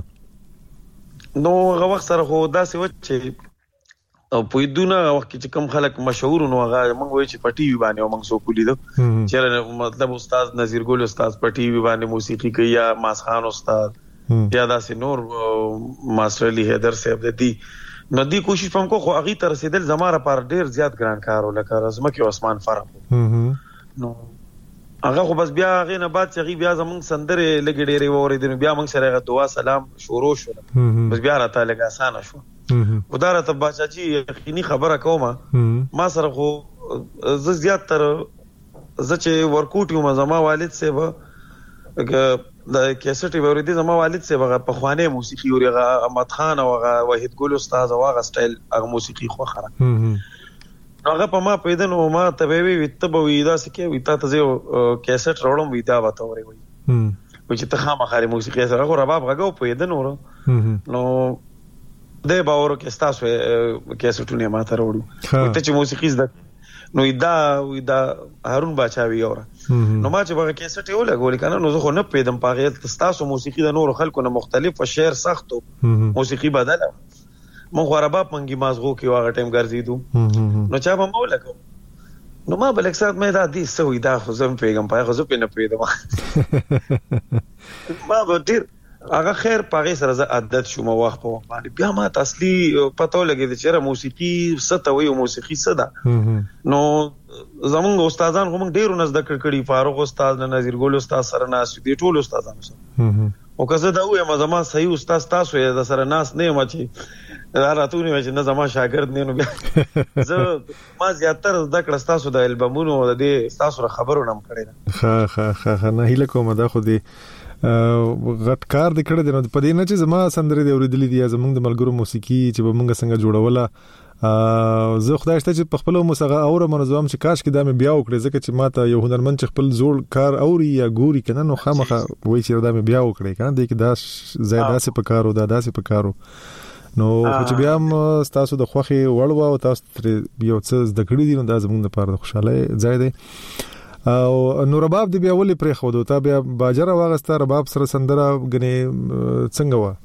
نو هغه وخت سره خو داسې و چې او په دونه وخت کې کم خلک مشهور نو هغه موږ وایي چې پټي وی باندې موږ سو کولی دو چې مطلب استاد نذیر ګل استاد پټي وی باندې موسیقي کوي یا ماس خان استاد یا داسې نور ماستر علی حیدر صاحب دي نو دی کوشش پم کو خو اغي تر رسیدل زماره پر ډیر زیات ګران کارو لکه رزمکه او اسمان فرق نو هغه خو بس بیا غي نه بعد چې بیا زمونږ سندره لګي ډېرې وریدل بیا موږ سره دعا سلام شروع شو بس بیا راته لګا اسانه شو خدای ته بچا چې یقیني خبره کومه ما سره خو ز زیات تر ز چې ورکوټ یو زما والد سه د کیسټي وریدي زما والد سه هغه په خوانه موسیقي او هغه احمد خان او هغه وحید ګل استاد او هغه سټایل هغه موسیقي خو خره هغه په ما پیدا نو ما ته وی وي ته به دا سکه وي تا ته کیسټ روړم وی دا وته وری وي و چې ته خامہ خاري موسیقي سره غو رباب غو پیدا نو نو د باور کې تاسو کیسټونه ما ته وروړو ته چې موسیقي زده نو دا دا هارون باچاوی اور نو ما چې هغه کیسټ یو لګول کنه نو زه خو نه پیدم پاغه تاسو موسیقي د نور خلکو نه مختلف او شعر سختو موسیقي بدله مو غربا پنګي مازغو کې واغه ټیم ګرځیدو نو چا به مو لګو نو ما بل اکثر مې دا دي سوې دا خو زم پیغام پای خو زه په نه پیدم ما به ډیر هغه خیر پاغه سره عادت شوم وخت په وخت باندې بیا ما اصلي پته لګی چې موسیقي ستوي او موسیقي صدا نو زمونږ استادان هم ډیرو نزد کړکړي فاروق استاد نذیر ګل استاد سره ناس دي ټول استادانو سره او که زه دا وایم زما صحیح استاد تاسو یې د سره ناس نه ما چې دا راتونی چې نه زما شاګرد نه نو بیا زه ما زیاتره د کړه تاسو د البومونو د دې تاسو خبرو نم کړی ها ها ها نه هیله کوم دا خو دي غټ کار د کړه د په دې نه چې زما سندره دی اوریدلې دي زمونږ د ملګرو موسیقي چې به مونږ څنګه جوړوله زه خدای شته چې په خپل موسیقي اوره منظم چې کاش کې دا مې بیا وکړې ځکه چې ماته یو هنرمند چې خپل زوړ کار اوري یا ګوري کنه نو خامخا وایي چې دا مې بیا وکړې کنه د کې دا زیاده سه پکارو دا داسې پکارو نو چې بیا هم تاسو د خوخي وړو او تاسو یو څه زده کړی دي نو دا زموږ لپاره د خوشاله ځای دی او نو رباب دی بیا ولې پرې خو دوه بیا باجر واغسته رباب سره سندره غني څنګه و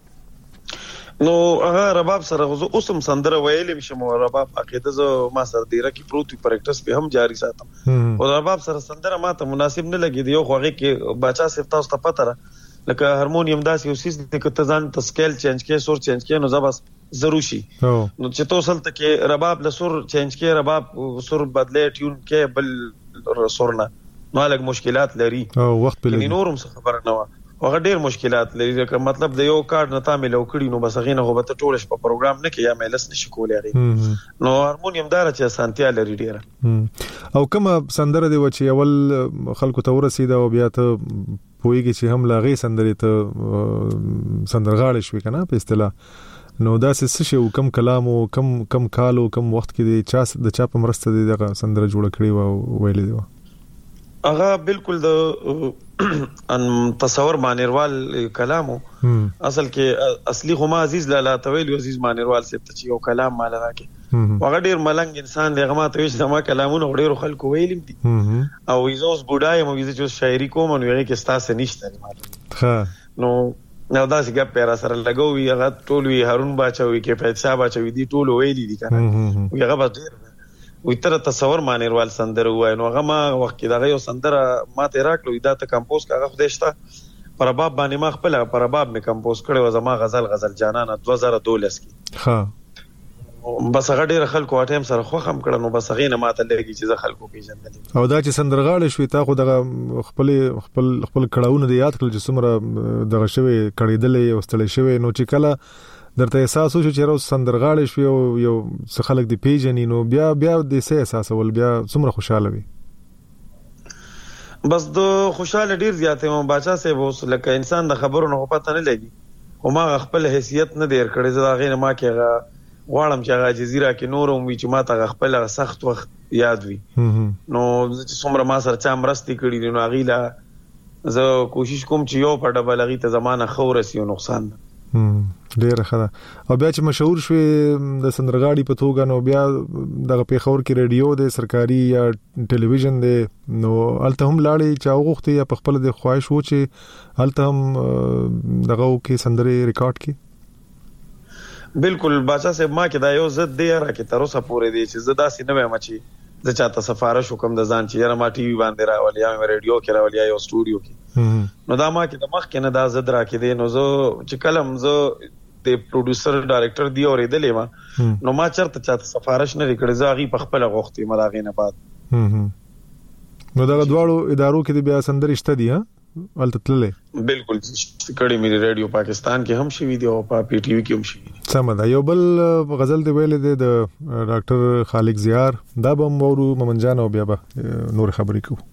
نو هغه رباب سره غو اوسم سندره ویلې مشم رباب عقیده زه ما سره ډیره کی پروتي پریکټس به هم جاری ساتم او رباب سره سندره ما ته مناسب نه لګي دی خو هغه کې بچا صرف تاسو ته پته را لکه هارمونیم داسې اوسیس د کته ځان ته سکیل چینج کې سور چینج کې نو زبس ضروري شي نو چې توسل ته کې رباب له سور چینج کې رباب سور بدله ټیون کې بل سورنا نو الګ مشکلات لري او وخت په لري نورم څه خبره نه و هغه ډیر مشکلات لري که مطلب د یو کارت نه تعامل وکړي نو بس غینه غوبته ټولش په پروګرام نه کې یا مېلس نشي کولای غي نو هارمونیم دار چې سانتیا لري ډیر او کوم سندره دی و چې اول خلکو ته ورسیده او بیا ته پویږي چې هم لاغي سندري ته سندرغاړي شوي کنه په اصطلاح نو دا څه شی کم کلام او کم کم کالو کم وخت کې دی چا د چا په مرسته دی دغه سندره جوړ کړی و ویلې دی هغه بالکل د ان تصور مانیروال کلامو اصل کې اصلي خو ما عزیز لاله تویل عزیز مانیروال سپ ته یو کلام مال راکې هغه ډیر ملنګ انسان دی هغه ما ته چې ما کلامونه ډیر خلکو ویلم دي او ایزوس بوډای مو ویزه چې شاعري کوم نو یې کې ستاسو نشته ما ها نو نو دا څنګه پیرا سره لګوي هغه ټول وی هارون باچوي کې پیسا باچوي دي ټول ویلي دي کنه هغه به ډیر وي تر تصور مانیروال سندره وای نو هغه ما وخت کې دا یو سندره ما ته راکړو دا ته کمپوز کاغه خدای شته پر باب باندې ما خپل پر باب می کمپوز کړو زما غزل غزل جانانه دو هزار دولس کې ها بس هغه ډیر خلکو اټیم سره خو هم کړه نو بس هغه نه ماته لګي چې خلکو پیژندل او دا چې سندرغاړي شوي تا خو دغه خپل خپل خپل کړهونه دی یاد کړل چې څومره دغه شوی کړیدلې او ستړي شوی نو چې کله درته احساس وشو چې راو سندرغاړي شوي او یو څه خلک دی پیژني نو بیا بیا د سه احساس ول بیا څومره خوشاله وي بس د خوشاله ډیر زیاته مو باچا سه ووس لکه انسان د خبرو نه پته نه لګي او ما خپل حیثیت نه دیر کړی زدا غیر ما کې غواړم چې هغه جزیره کې نور هم وي چې ما ته خپل سخت وخت یاد وي نو چې څومره ما سره چا مرستي کړی نو هغه زه کوشش کوم چې یو په ډبل غي ته زمانہ خورسي او نقصان ډیر ښه او بیا چې مشهور شوي د سندرغاړي په توګه نو بیا دغه پیښور کې رادیو د سرکاري یا ټلویزیون دی نو الته هم لاړې چې وغوښتي یا په خپل د خواهش و چې الته هم دغه کې سندرې ریکارډ کړي. بالکل باچا صاحب ما کې دا یو زد دی را کې تر اوسه پورې دی چې زدا سي نه وایم چې زه چاته سفارش وکم د ځان چې یاره ما ټي وي باندې راولي یا مې رادیو کې راولي یا یو سټوډیو کې نو دا ما کې د مخ کې نه دا زد را کې دی نو زه چې کلم زه د پروډوسر ډایرکټر دی اورېدلې ما نو ما چرته چاته سفارش نه کړې زه غي په خپل غوښتي مراغې نه بعد نو دا دواړو ادارو کې بیا سندرې شته دي ها ولته تللې بالکل کړي مې رادیو پاکستان کې هم شوي دي او په پی ټي وي کې هم شوي دي. سم ده. یو بل غزل دی ویلې دی د ډاکټر خالق زیار دا به مورو مومن جان او بیا به نور خبرې کوو.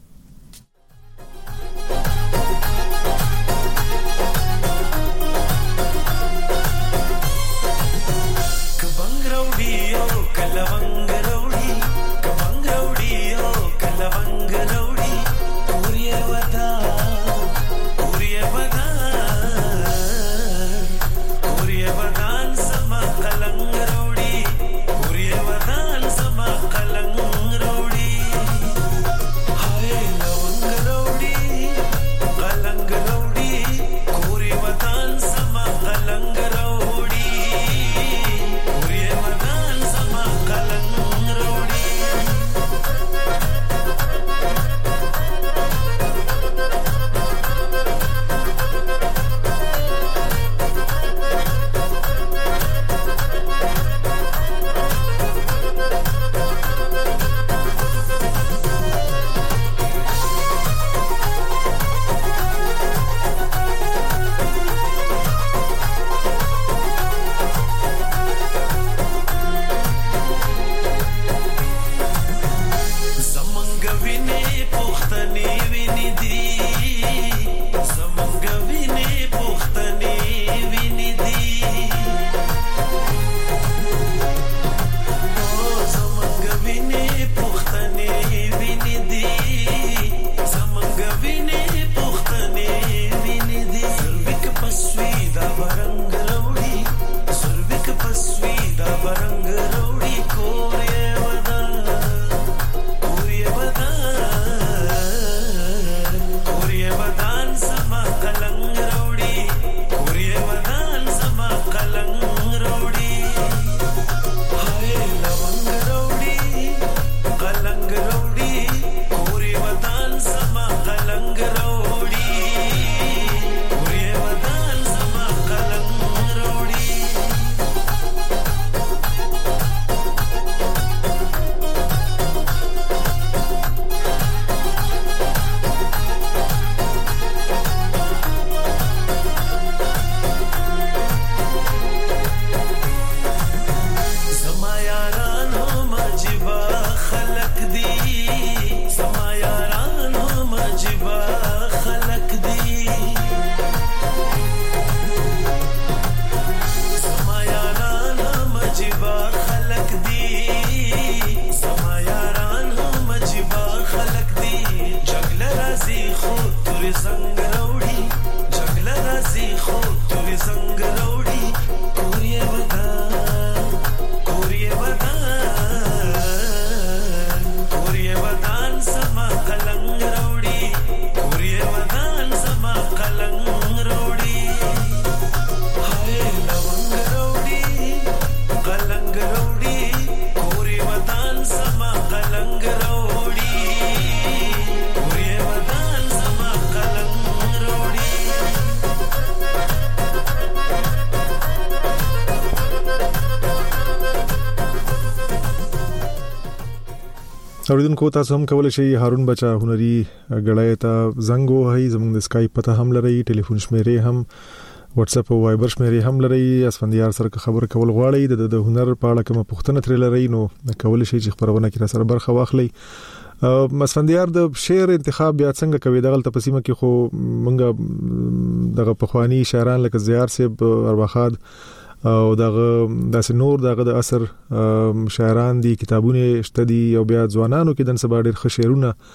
اوریدونکو تاسو هم کولای شئ هارون بچا هنري غړای ته زنګ وهي زموږ د اسکایپ پته هم لري ټلیفون شمیرې هم واتس اپ او وایبر شمیرې هم لري اسفندیار سره خبر کول غواړئ د هنر په اړه کوم پوښتنه تر لري نو کولای شئ چې خبرونه کې سره برخه واخلئ. اسفندیار د شعر انتخاب بیا څنګه کوي دغه تپسیمه کې خو مونږ دغه پخوانی شاعران لکه زیار صاحب ارواخاد او دغه داسې نور دغه د اثر شاعران دي کتابونه شته دي او بیا ځوانانو کې د سبا ډېر ښه شعرونه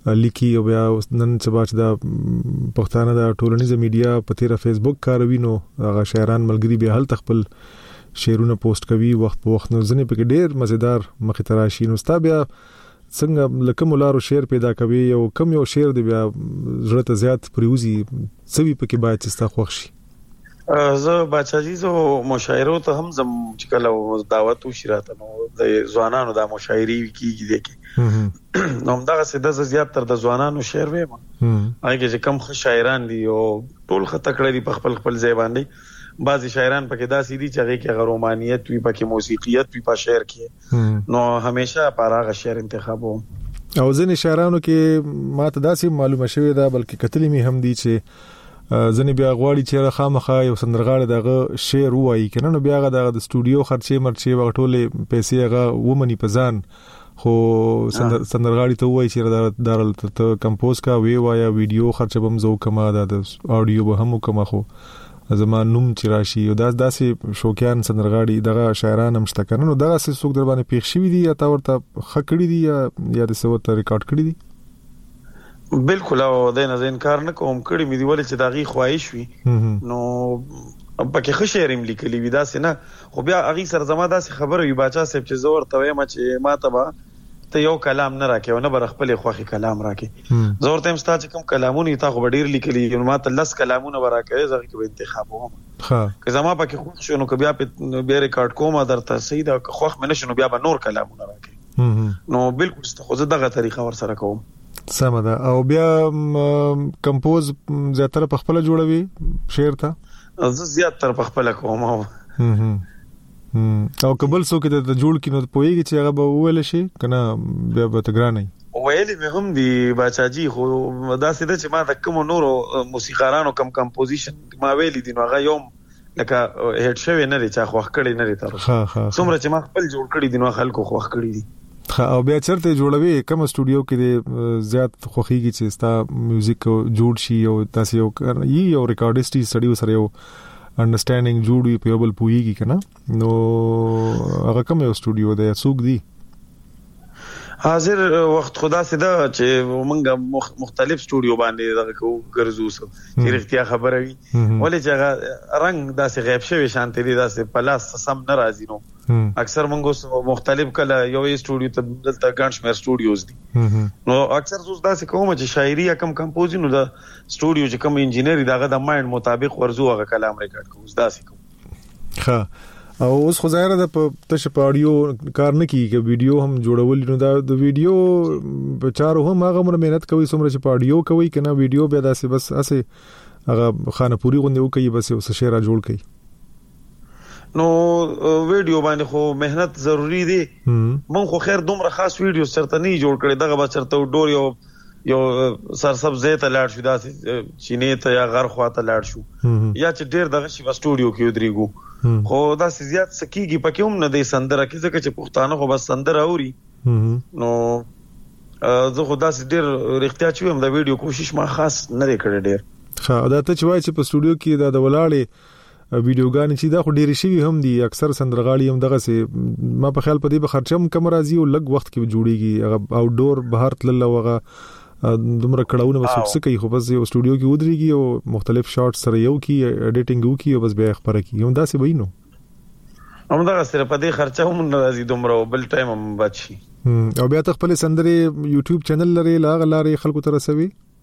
لیکي او بیا نن سبا چې د پښتانه د ټولنیزه میډیا په تیره فیسبوک کاروي نو هغه شاعران ملګری به هل تخپل شعرونه پوسټ کوي وخت په وخت نو ځنې پکې ډېر مزیدار مخې ته راشي نو ستا بیا څنګه لکه مولارو شعر پیدا کوي او کم یو شعر دی بیا زړه ته زیات پریوزي سوي پکې باید چې ستا خوښ شي زه بچاجي زه مشاعره ته هم زم چې کله دعوت وشي راته نو د ځوانانو د مشاعري کیږي دي کې نو همدغه سده زیات تر د ځوانانو شعر ویم هغه چې کم ښه شاعران دي او ټول خطه کړی په خپل خپل ځای باندې بعضی شاعران پکې داسې دي چې هغه کې غرومانیت وي پکې موسیقیت وي په شعر کې نو همیشه پر هغه شعر انتخابو او ځینې شاعرانو کې ماته داسې معلومه شوې ده بلکې کتلې می هم دي چې ځنې بیا غواړي چې خامخا یو سندرغاړي دغه شعر وایي کنه نو بیا دغه د سټوډیو خرچې مرچې وغټولې پیسې هغه ومني پزان خو سندرغاړي ته وایي چې دارل ته کمپوز کا وی وایا ویډیو خرچه بم زو کما د اډیو به هم کما خو زما نوم چې راشي او داس داسې شوکیان سندرغاړي دغه شاعران هم شته کنه نو دغه څه څوک در باندې پیښ شوی دي یا تا ورته خکړی دي یا یا د څه ورته ریکارډ کړی دي بالکل او د نه انکار نه کوم کړی مې دی ولې چې دغه خواهش وي نو پکې ښه شعر هم لیکلی وي داسې نه خو بیا هغه سر زما داسې خبره وي باچا صاحب چې زور ته وایم چې ما ته به ته یو کلام نه راکې او نه بر خپل خوخي کلام راکې زور ته مستا چې کوم کلامونه تا خو ډیر لیکلي نو ما ته لس کلامونه ورکې زغه کې به انتخاب وم ها که زما پکې خو شنو که بیا په بیا ریکارډ کوم درته صحیح دا خوخ مې نشو بیا به نور کلامونه راکې نو بالکل ست خو زه دغه طریقه ور سره کوم سم ده او بیا کمپوز زیاتره په خپل جوړوي شعر ته زه زیاتره په خپل کوم او قبل سو کې د جوړ کینو پويږي چې هغه به ویل شي کنه بیا به تګرانه ویلې مې هم دی بچاجي خو دا سده چې ما د کوم نورو موسیقارانو کم کمپوزیشن ما ویلې دي نو هغه یوم لکه هډ شوی نه لري چې خوښ کړي نه لري تر څومره چې ما خپل جوړ کړي دي نو خلکو خوښ کړي دي او بیا چرته جوړوي کوم سټوډیو کې زیات خوخيږي چې ستا میوزیک جوړ شي او تاسو یو یو ریکارډیسټي سټډیو سره یو انډرستانډینګ جوړوي په بل پويږي کنه نو هغه کوم یو سټوډیو دی څوک دی حاضر وخت خدا سدا چې مونږه مختلف سټوډیو باندې دغه ګرځو سو چې اړتیا خبره وي ولې چې رنگ داسې غیب شوی شانتي دي داسې پلاس سم ناراضي نو اکثر مونږه مختلف کله یو سټوډیو ته دلته ګڼ شمیر سټوډیوز دي نو اکثر زوس داسې کوم چې شاعري یا کم کمپوزینګ نو د سټوډیو چې کم انجینری دغه د مایند مطابق ورزو هغه کلام ریکارډ کوو داسې کوم ها او اوس خو ظاهر ده په تاسو په اډیو کار نه کیږي چې ویډیو هم جوړول نو دا د ویډیو په چارو هم هغه مر مهنت کوي څومره چې په اډیو کوي کنه ویډیو به داسې بس اسه هغه خانه پوری غونډه کوي بس اوس شعر جوړ کوي نو ویډیو باندې خو مهنت ضروری دی مون خو خیر دومره خاص ویډیو سرته نه جوړ کړي دغه به چرته ډور یو یو سرسبزه ته لاړ شو داسې چینه ته یا غر خواته لاړ شو یا چې ډیر دغه شی په سټوډیو کې ودرېګو خو دا زیات سکیږي پکې هم نه دی سندره کې ځکه چې پښتانه خو بس سندره اوري نو زه خو دا ډیر اړتیا چې هم دا ویډیو کوشش ما خاص نه کړې ډیر ها دا ته چې وای چې په سټوډیو کې دا د ولاړې ویډیوګان چې دا خو ډیر شي هم دي اکثر سندرغاړي هم دغه سي ما په خیال پدې به خرچم کم راځي او لږ وخت کې جوړيږي هغه آوټ ډور بهر تلل وغه دومره کړهونه وسوک څه کوي خو بس یو سټوډیو کې ودرېږي او مختلف شاټس سره یو کی اډیټینګ وکي او بس بیا خبره کوي هم دا څه وینو هم دا سره په دې خرچه هم ناراضي دومره بل ټایم هم بچي او بیا ته خپل سندري یوټیوب چینل لري لاغه لاري خلکو ته رسوي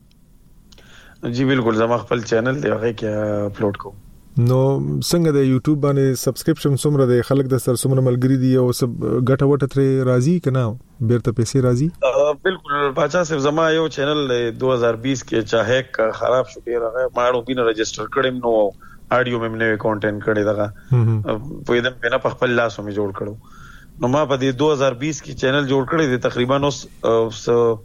جی بالکل زما خپل چینل دی هغه کې اپلوډ کوم نو څنګه د یوټیوب باندې سبسکرپشن څومره د خلک د سر څومره ملګری دي او سب غټه وټه تر راضي کنه بیرته پیسې راضي بالکل باچا صاحب زما یو چینل دو هزار بیس کې چاهه کا خراب شو ډیر هغه ماړو بینه رجسٹر کړم نو اډیو مې نه کانټینټ کړی دغه په دې په نه په خپل لاس مې جوړ کړو نو ما په دې دو هزار بیس کې چینل جوړ کړی دی تقریبا اوس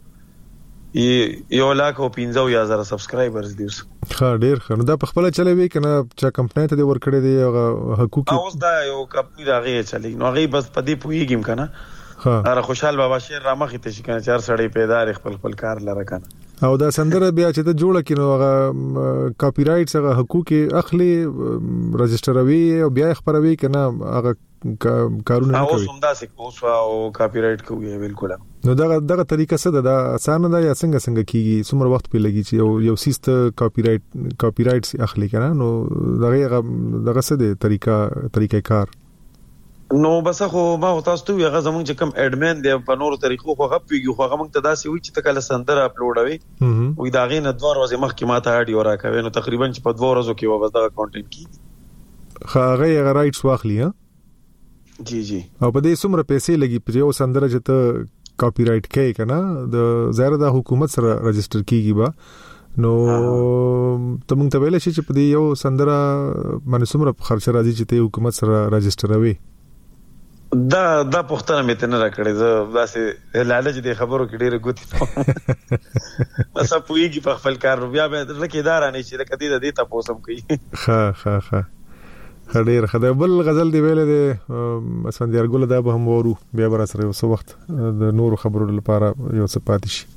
یو لاک او پنځه یا زره سبسکرایبرز دي ها ډیر خنه دا په خپل چلوي کنه چې کمپنی ته ور کړی دی او حقوقي اوس دا یو کمپنی راغی چلی نو هغه بس پدی پویګم کنه ها اره خوشحال بابا شیر را مخې ته شي کنه چار سړی پیدا خپل خپل کار لره کنه او دا سندره بیا چې ته جوړه کینو هغه کاپی رائټ څنګه حقوقي اخلي رجسټروي او بیا خبروي کنه هغه کارونه نه کوي اوس هم داسې اوس او کاپی رائټ کوي بالکل. نو دا دغه طریقه څه ده؟ دا اسانه ده یا څنګه څنګه کیږي؟ څومره وخت په لګي چې یو یو سیست کاپی رائټ کاپی رائټ اخلي کنه؟ نو دغه دغه څه ده طریقه طریقې کار؟ نو بس خو ما تاسو ته هغه زمونږ چې کم اډمن دی په نورو طریقو خو غپیږي خو هغه موږ ته داسې وی چې تکل سندره اپلوډوي وې دا غینه دوه ورځې مخکې ماته اډیو راکوي نو تقریبا چې په دوه ورځو کې وبس دا کانټینټ کی هغه هغه رائټس واخلي. ها جی جی. او په دې څومره پیسې لګي په یو سندره چې ته کاپی رائټ کوي کنه د زیاده د حکومت سره رجستر کیږي با نو ته موږ ته ویل شي چې په دې یو سندره باندې څومره خرچ راځي چې ته حکومت سره رجستروي؟ دا دا پښتنه مې ته نه راکړې زه داسې لالچ دې خبرو کې ډېره ګوتی بس پوېږي په خپل کار بیا به لکه اداره نه شي لکه دې دې تاسو هم کوي. ها ها ها ډېر خدای بل غزل دی ویل دی اسفندیار ګل دا به هم ورو بیا بر سره یو څه وخت د نورو خبرو لپاره یو څه پاتې شي.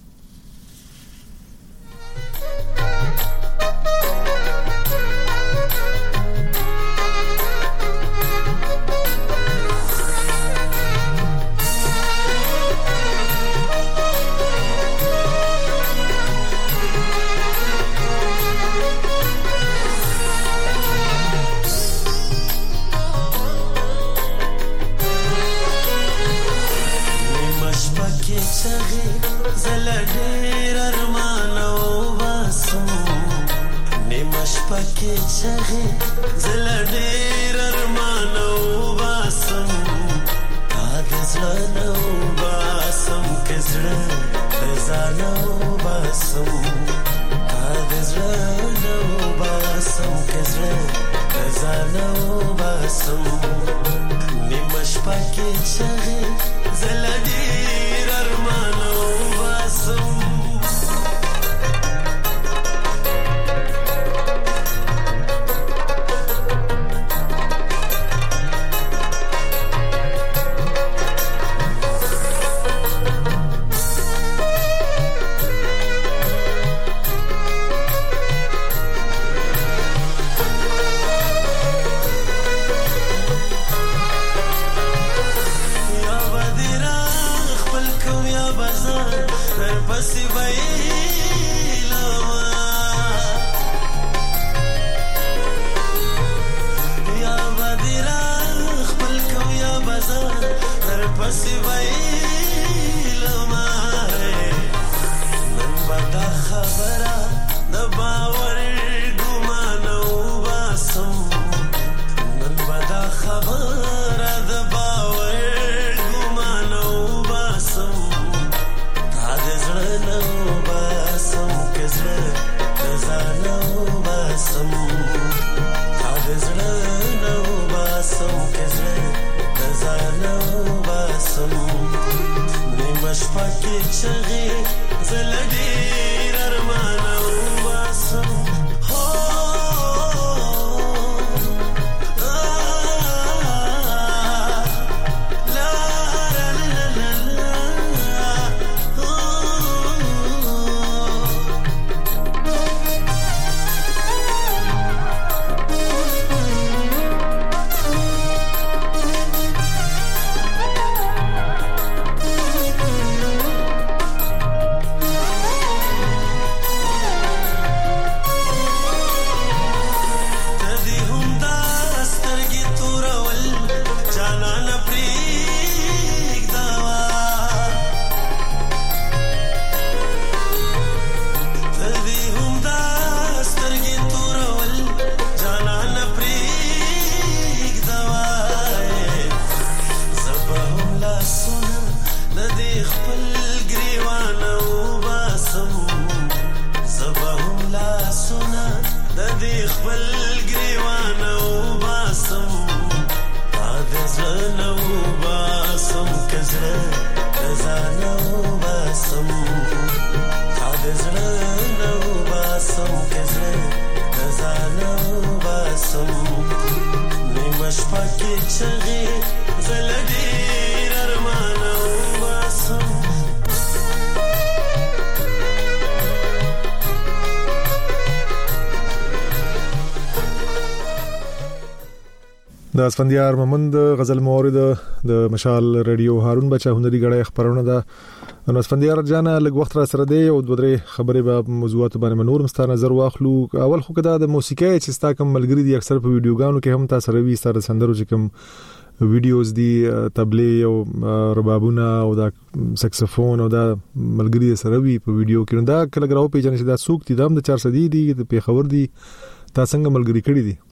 د اسفندیار مومند غزل مورد د مشال رادیو هارون بچا هنري غړې خبرونه ده نو اسفندیار جانا لږ وخت را سره دی او د درې خبرې به موضوعات باندې نور مستا نظر واخلو. اول خو کدا د موسیقي چې ستا کوم ملګری دي اکثر په ویډیوګانو کې هم تاسو روي ستاره سندرو چې کوم ویډیوز دي تبلې او ربابونه او دا سکسفون او دا ملګری سره وی په ویډیو کې دا کله غراو پیژنې چې دا سوق دي د چار سدي دي د پیښور دي تاسو څنګه ملګری کړی دي؟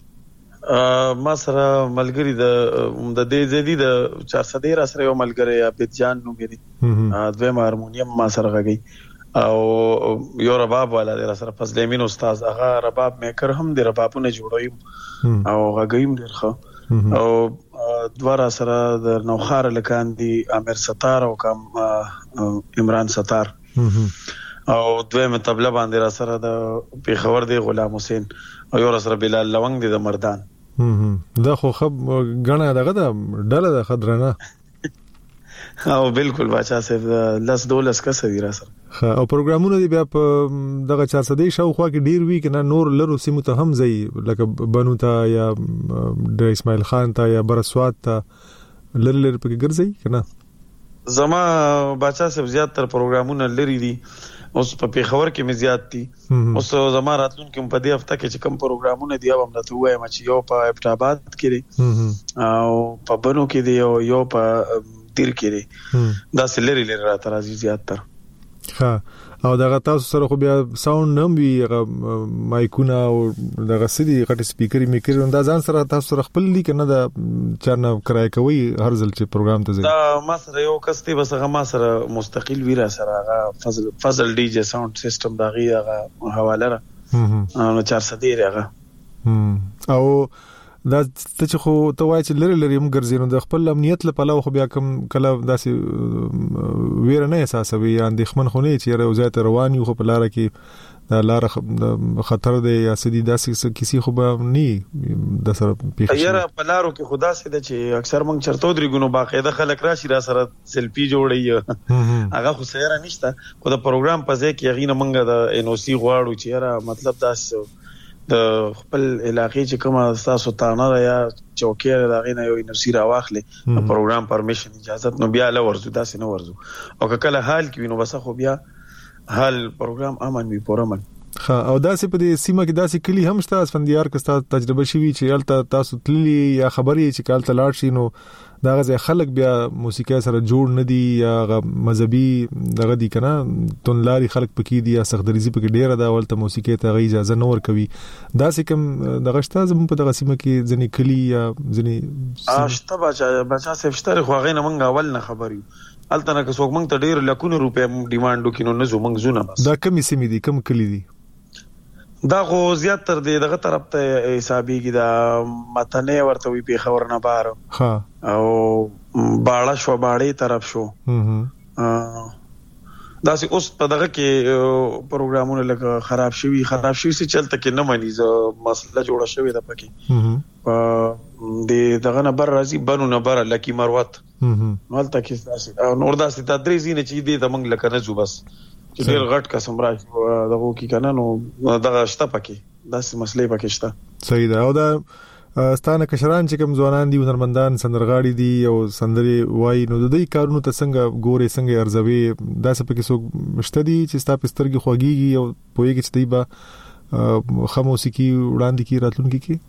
ما سره ملګری د د دې زدي د چار سدي را سره یو ملګری عبد جان نو مې دي دویم هارمونیم ما سره غږی او یو رباب والا د سره فضل امین استاد هغه رباب میکر هم دی ربابونه جوړوي او غږیم ډیر ښه او دواره سره د نوخار لکان دي امیر ستار او کم عمران ستار او دویم تبله باندې را سره د پیښور دی غلام حسین او یو سره بلال لونګ دی د مردان. دا خو خب غنا دغه د ډله د خضرانه او بالکل بچا صاحب لاس دولس کس دی را سره او پروګرامونه دی بیا په دغه چار سدي شو خو کې ډیر وی کنه نور لرو سیمو ته هم زی لکه بنو ته یا د اسماعیل خان ته یا برسوات ته لر لر په ګرځي کنه زما بچا صاحب زیات تر پروګرامونه لري دي اوس په پیښور کې مې زیات دي اوس زما راتلون کې په دې هفته کې چې کوم پروګرامونه دی او هم ته وایم چې یو په ابټاباد کې دی او په بنو کې دی او یو په دیر کې دی دا سلری لري راته راځي زیات تر. ها او دغه تاسو سره خو بیا ساوند نم وی مایکونه او دغه سدي غټ سپیکر میکر دا ځان سره تاسو سره خپل لیک نه دا چرنه کرای کوي هر ځل چې پروګرام ته ځي دا ما سره یو کس دی بس هغه ما سره مستقل ویرا سره هغه فضل فضل ډي جی ساوند سیستم دا غي هغه حواله را نو چار سدي هغه او دا ته چې خو ته وای چې لری لری هم ګرځي نو د خپل امنیت لپاره خو بیا کوم کله داسې ویره نه احساسوي یا اندېښمن خو نه چې یو ځای ته روان یو خو په لار کې دا لار خطر دی یا سدي داسې کسی خو به نه د سره پیښه یاره په لارو کې خدا سي د چې اکثر مونږ چرته درې ګونو باقاعده خلک راشي را سره سلفي جوړي هغه خو سره نشته خو د پروګرام په ځای کې غینه مونږ د ان او سي غواړو چې یاره مطلب داسې د خپل علاقې چې کومه تاسو تانه یا چوکۍ راغی یو انرژي راواخلي پروګرام پرمیشن اجازه نو بیا له ورزو داسې نه ورزو او کله حال کې نو بس خو بیا حال پروګرام امن وي پرمن. ها او داسې په دې سیمه کې داسې کلی هم شته اسفندیار کې ستاسو تجربه شوي چې الته تاسو تللی یا خبرې چې کال تلاړ شي نو دا غزه خلک بیا موسیقي سره جوړ نه دي یا مذهبي دغه دي کنه تونلاري خلک پکې دي یا سختريزي پکې ډیره دا ولته موسیقي ته غي اجازه نه ور کوي داسې کوم دغه شته زموږ په دغه سیمه کې ځنی کلی یا ځنی اشته بچا بچا سفشتره خو غینه مونږ اول نه خبري الته نه که څوک مونږ ته ډیر لکونه روپیا ډیماند وکینو نه زو مونږ زونه بس دا کمی سیمه دي کم کلی دي دا خو زیات تر دی دغه طرف ته حسابيږي دا متنه ورته وی په خبر نه بار ها او باړه شو باړې طرف شو ا دا سي اوس په دغه کې پروګرامونه لکه خراب شوی خراب شوی سي چلته کې نه مانی ز مسله جوړه شوی د پکې ا د دغه نه بر راځي بنو نه بر لکی مروت مالته کې تاسو نور داسې تدریس نه چي دي د منګ لکه نه زو بس چې ډېر غټ قسم راځي دغه کې کنه نو دغه شته پکې داسې مسلې پکې شته. صحیح ده او دا ستانه کشران چې کوم ځوانان دي هنرمندان سندرغاړي دي او سندري وای نو د دې کارونو ته څنګه ګوري څنګه ارزوي داسې پکې څوک مشته دي چې ستا پسترګي خوږيږي او پويږي چې دی با خاموسيکي وړاندې کی راتلونکي کې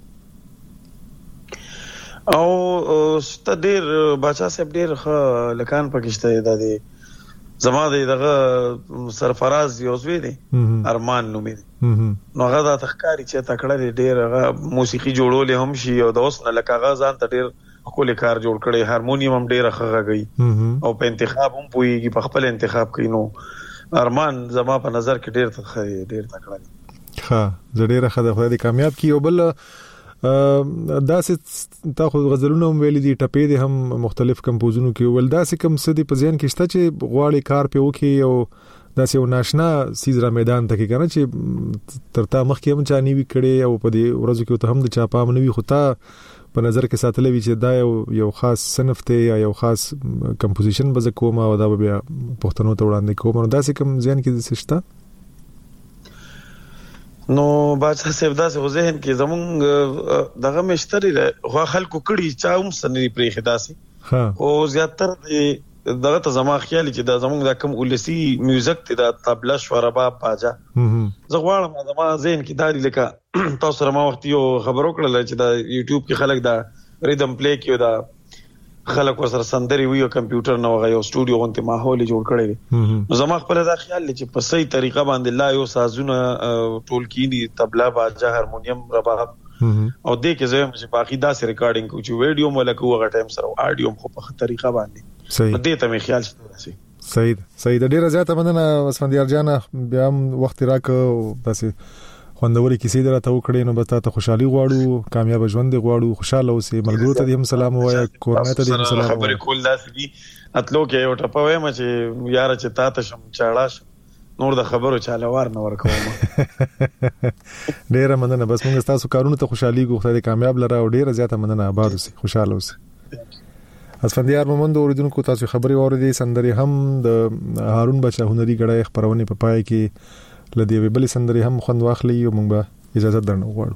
او ست ډېر بچا صاحب ډېر لکان پکې شته د دې زما دغه سرفراز یوزوی دی ارمان نومې نو هغه د تخکاری چې تکړه ډېر هغه موسیقي جوړول هم شي او د اوس نه لکه غزان ته ډېر خپل کار جوړ کړي هارمونیم هم ډېر ښه او په انتخاب هم پويږي په خپل انتخاب کوي نو ارمان زما په نظر کې ډېر تخ ډېر تکړه ها زړه خدای خدای کامیاب کی او بل دا سه تا خو غزلونه هم ویلي دي ټپې دي هم مختلف کمپوزونو کې ول دا سه کم سدي په ځین کې شته چې غواړي کار په وکي او دا سه ناشنا سیزرا میدان ته کې کنه چې ترتا مخ کې هم چاني وی کړي او په دې ورځو کې ته هم د چاپام نوي خطا په نظر کې ساتلې وی چې دا یو یو خاص صنف ته یا یو خاص کمپوزیشن بز کومه او دا بیا پښتنو ته وړاندې کوم نو دا سه کم ځین کې شته نو بادشاہ صاحب دا سه ذهن کې زمونږ دغه مشتري خو خلکو کړي چا هم سنري پرې خداسي او زیاتره دغه ته زما خیال چې دا زمونږ د کوم ولسی میوزیک ته د طبله شوربا باجا زه غواړم زما ذهن کې دا لکه تاسو سره ما وخت یو خبرو کړل چې دا یوټیوب کې خلک دا ریدم پلی کوي دا خلک ورسره سندري ویو کمپیوټر نو غو سټوډیو غونته ماحول جوړ کړی نو زما خپل دا خیال چې په صحیح طریقه باندې لا یو سازونه ټول کینی طبله باجا هارمونیم رباب او دې کې زه چې باقي دا سره ریکارډینګ کوم چې ویډیو ملکه وغه ټایم سره اډیو خو په طریقه باندې صحیح دې ته مې خیال شته صحیح صحیح ډیره زیاته مننه اسفندیار جان بیا وخت راکړو بس خوندوري کیسې درته وکړې نو به تاسو خوشحالي غواړو کامیاب ژوند غواړو خوشاله اوسئ ملګرو ته هم سلام وایا کورنۍ ته هم سلام خبرې کول داسې دي اتلو کې یو ټپه وایم چې یار چې تاسو شم چاړه نور د خبرو چاله وار نه ورکوم ډیره مننه بس موږ تاسو کارونه ته خوشحالي غوښته کامیاب لره او ډیره زیاته مننه آباد اوسئ خوشاله اوسئ اسفندیار مومند اوریدونکو تاسو خبري اوریدي سندري هم د هارون بچا هنري غړای خبرونه په پای کې لدی وی بل سندري هم خوند واخلي او موږ به اجازه درنه غواړو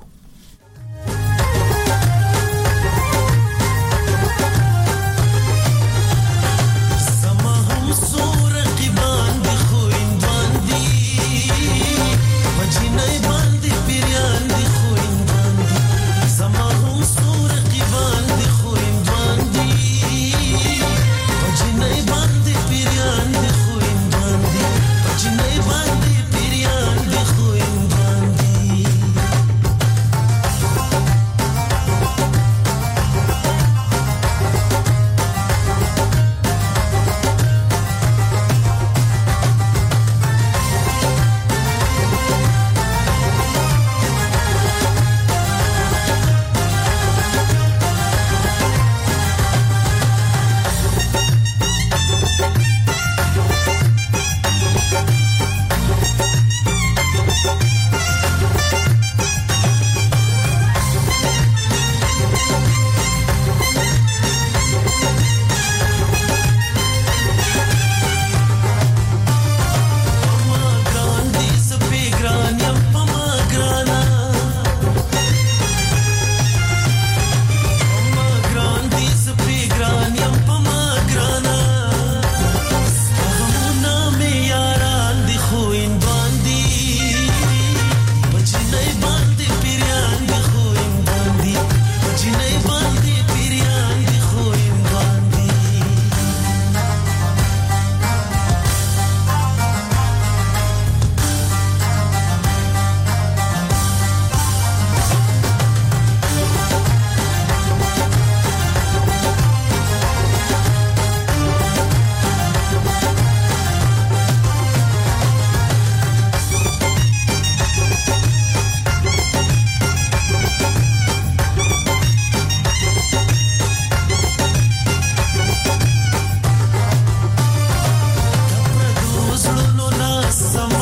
Some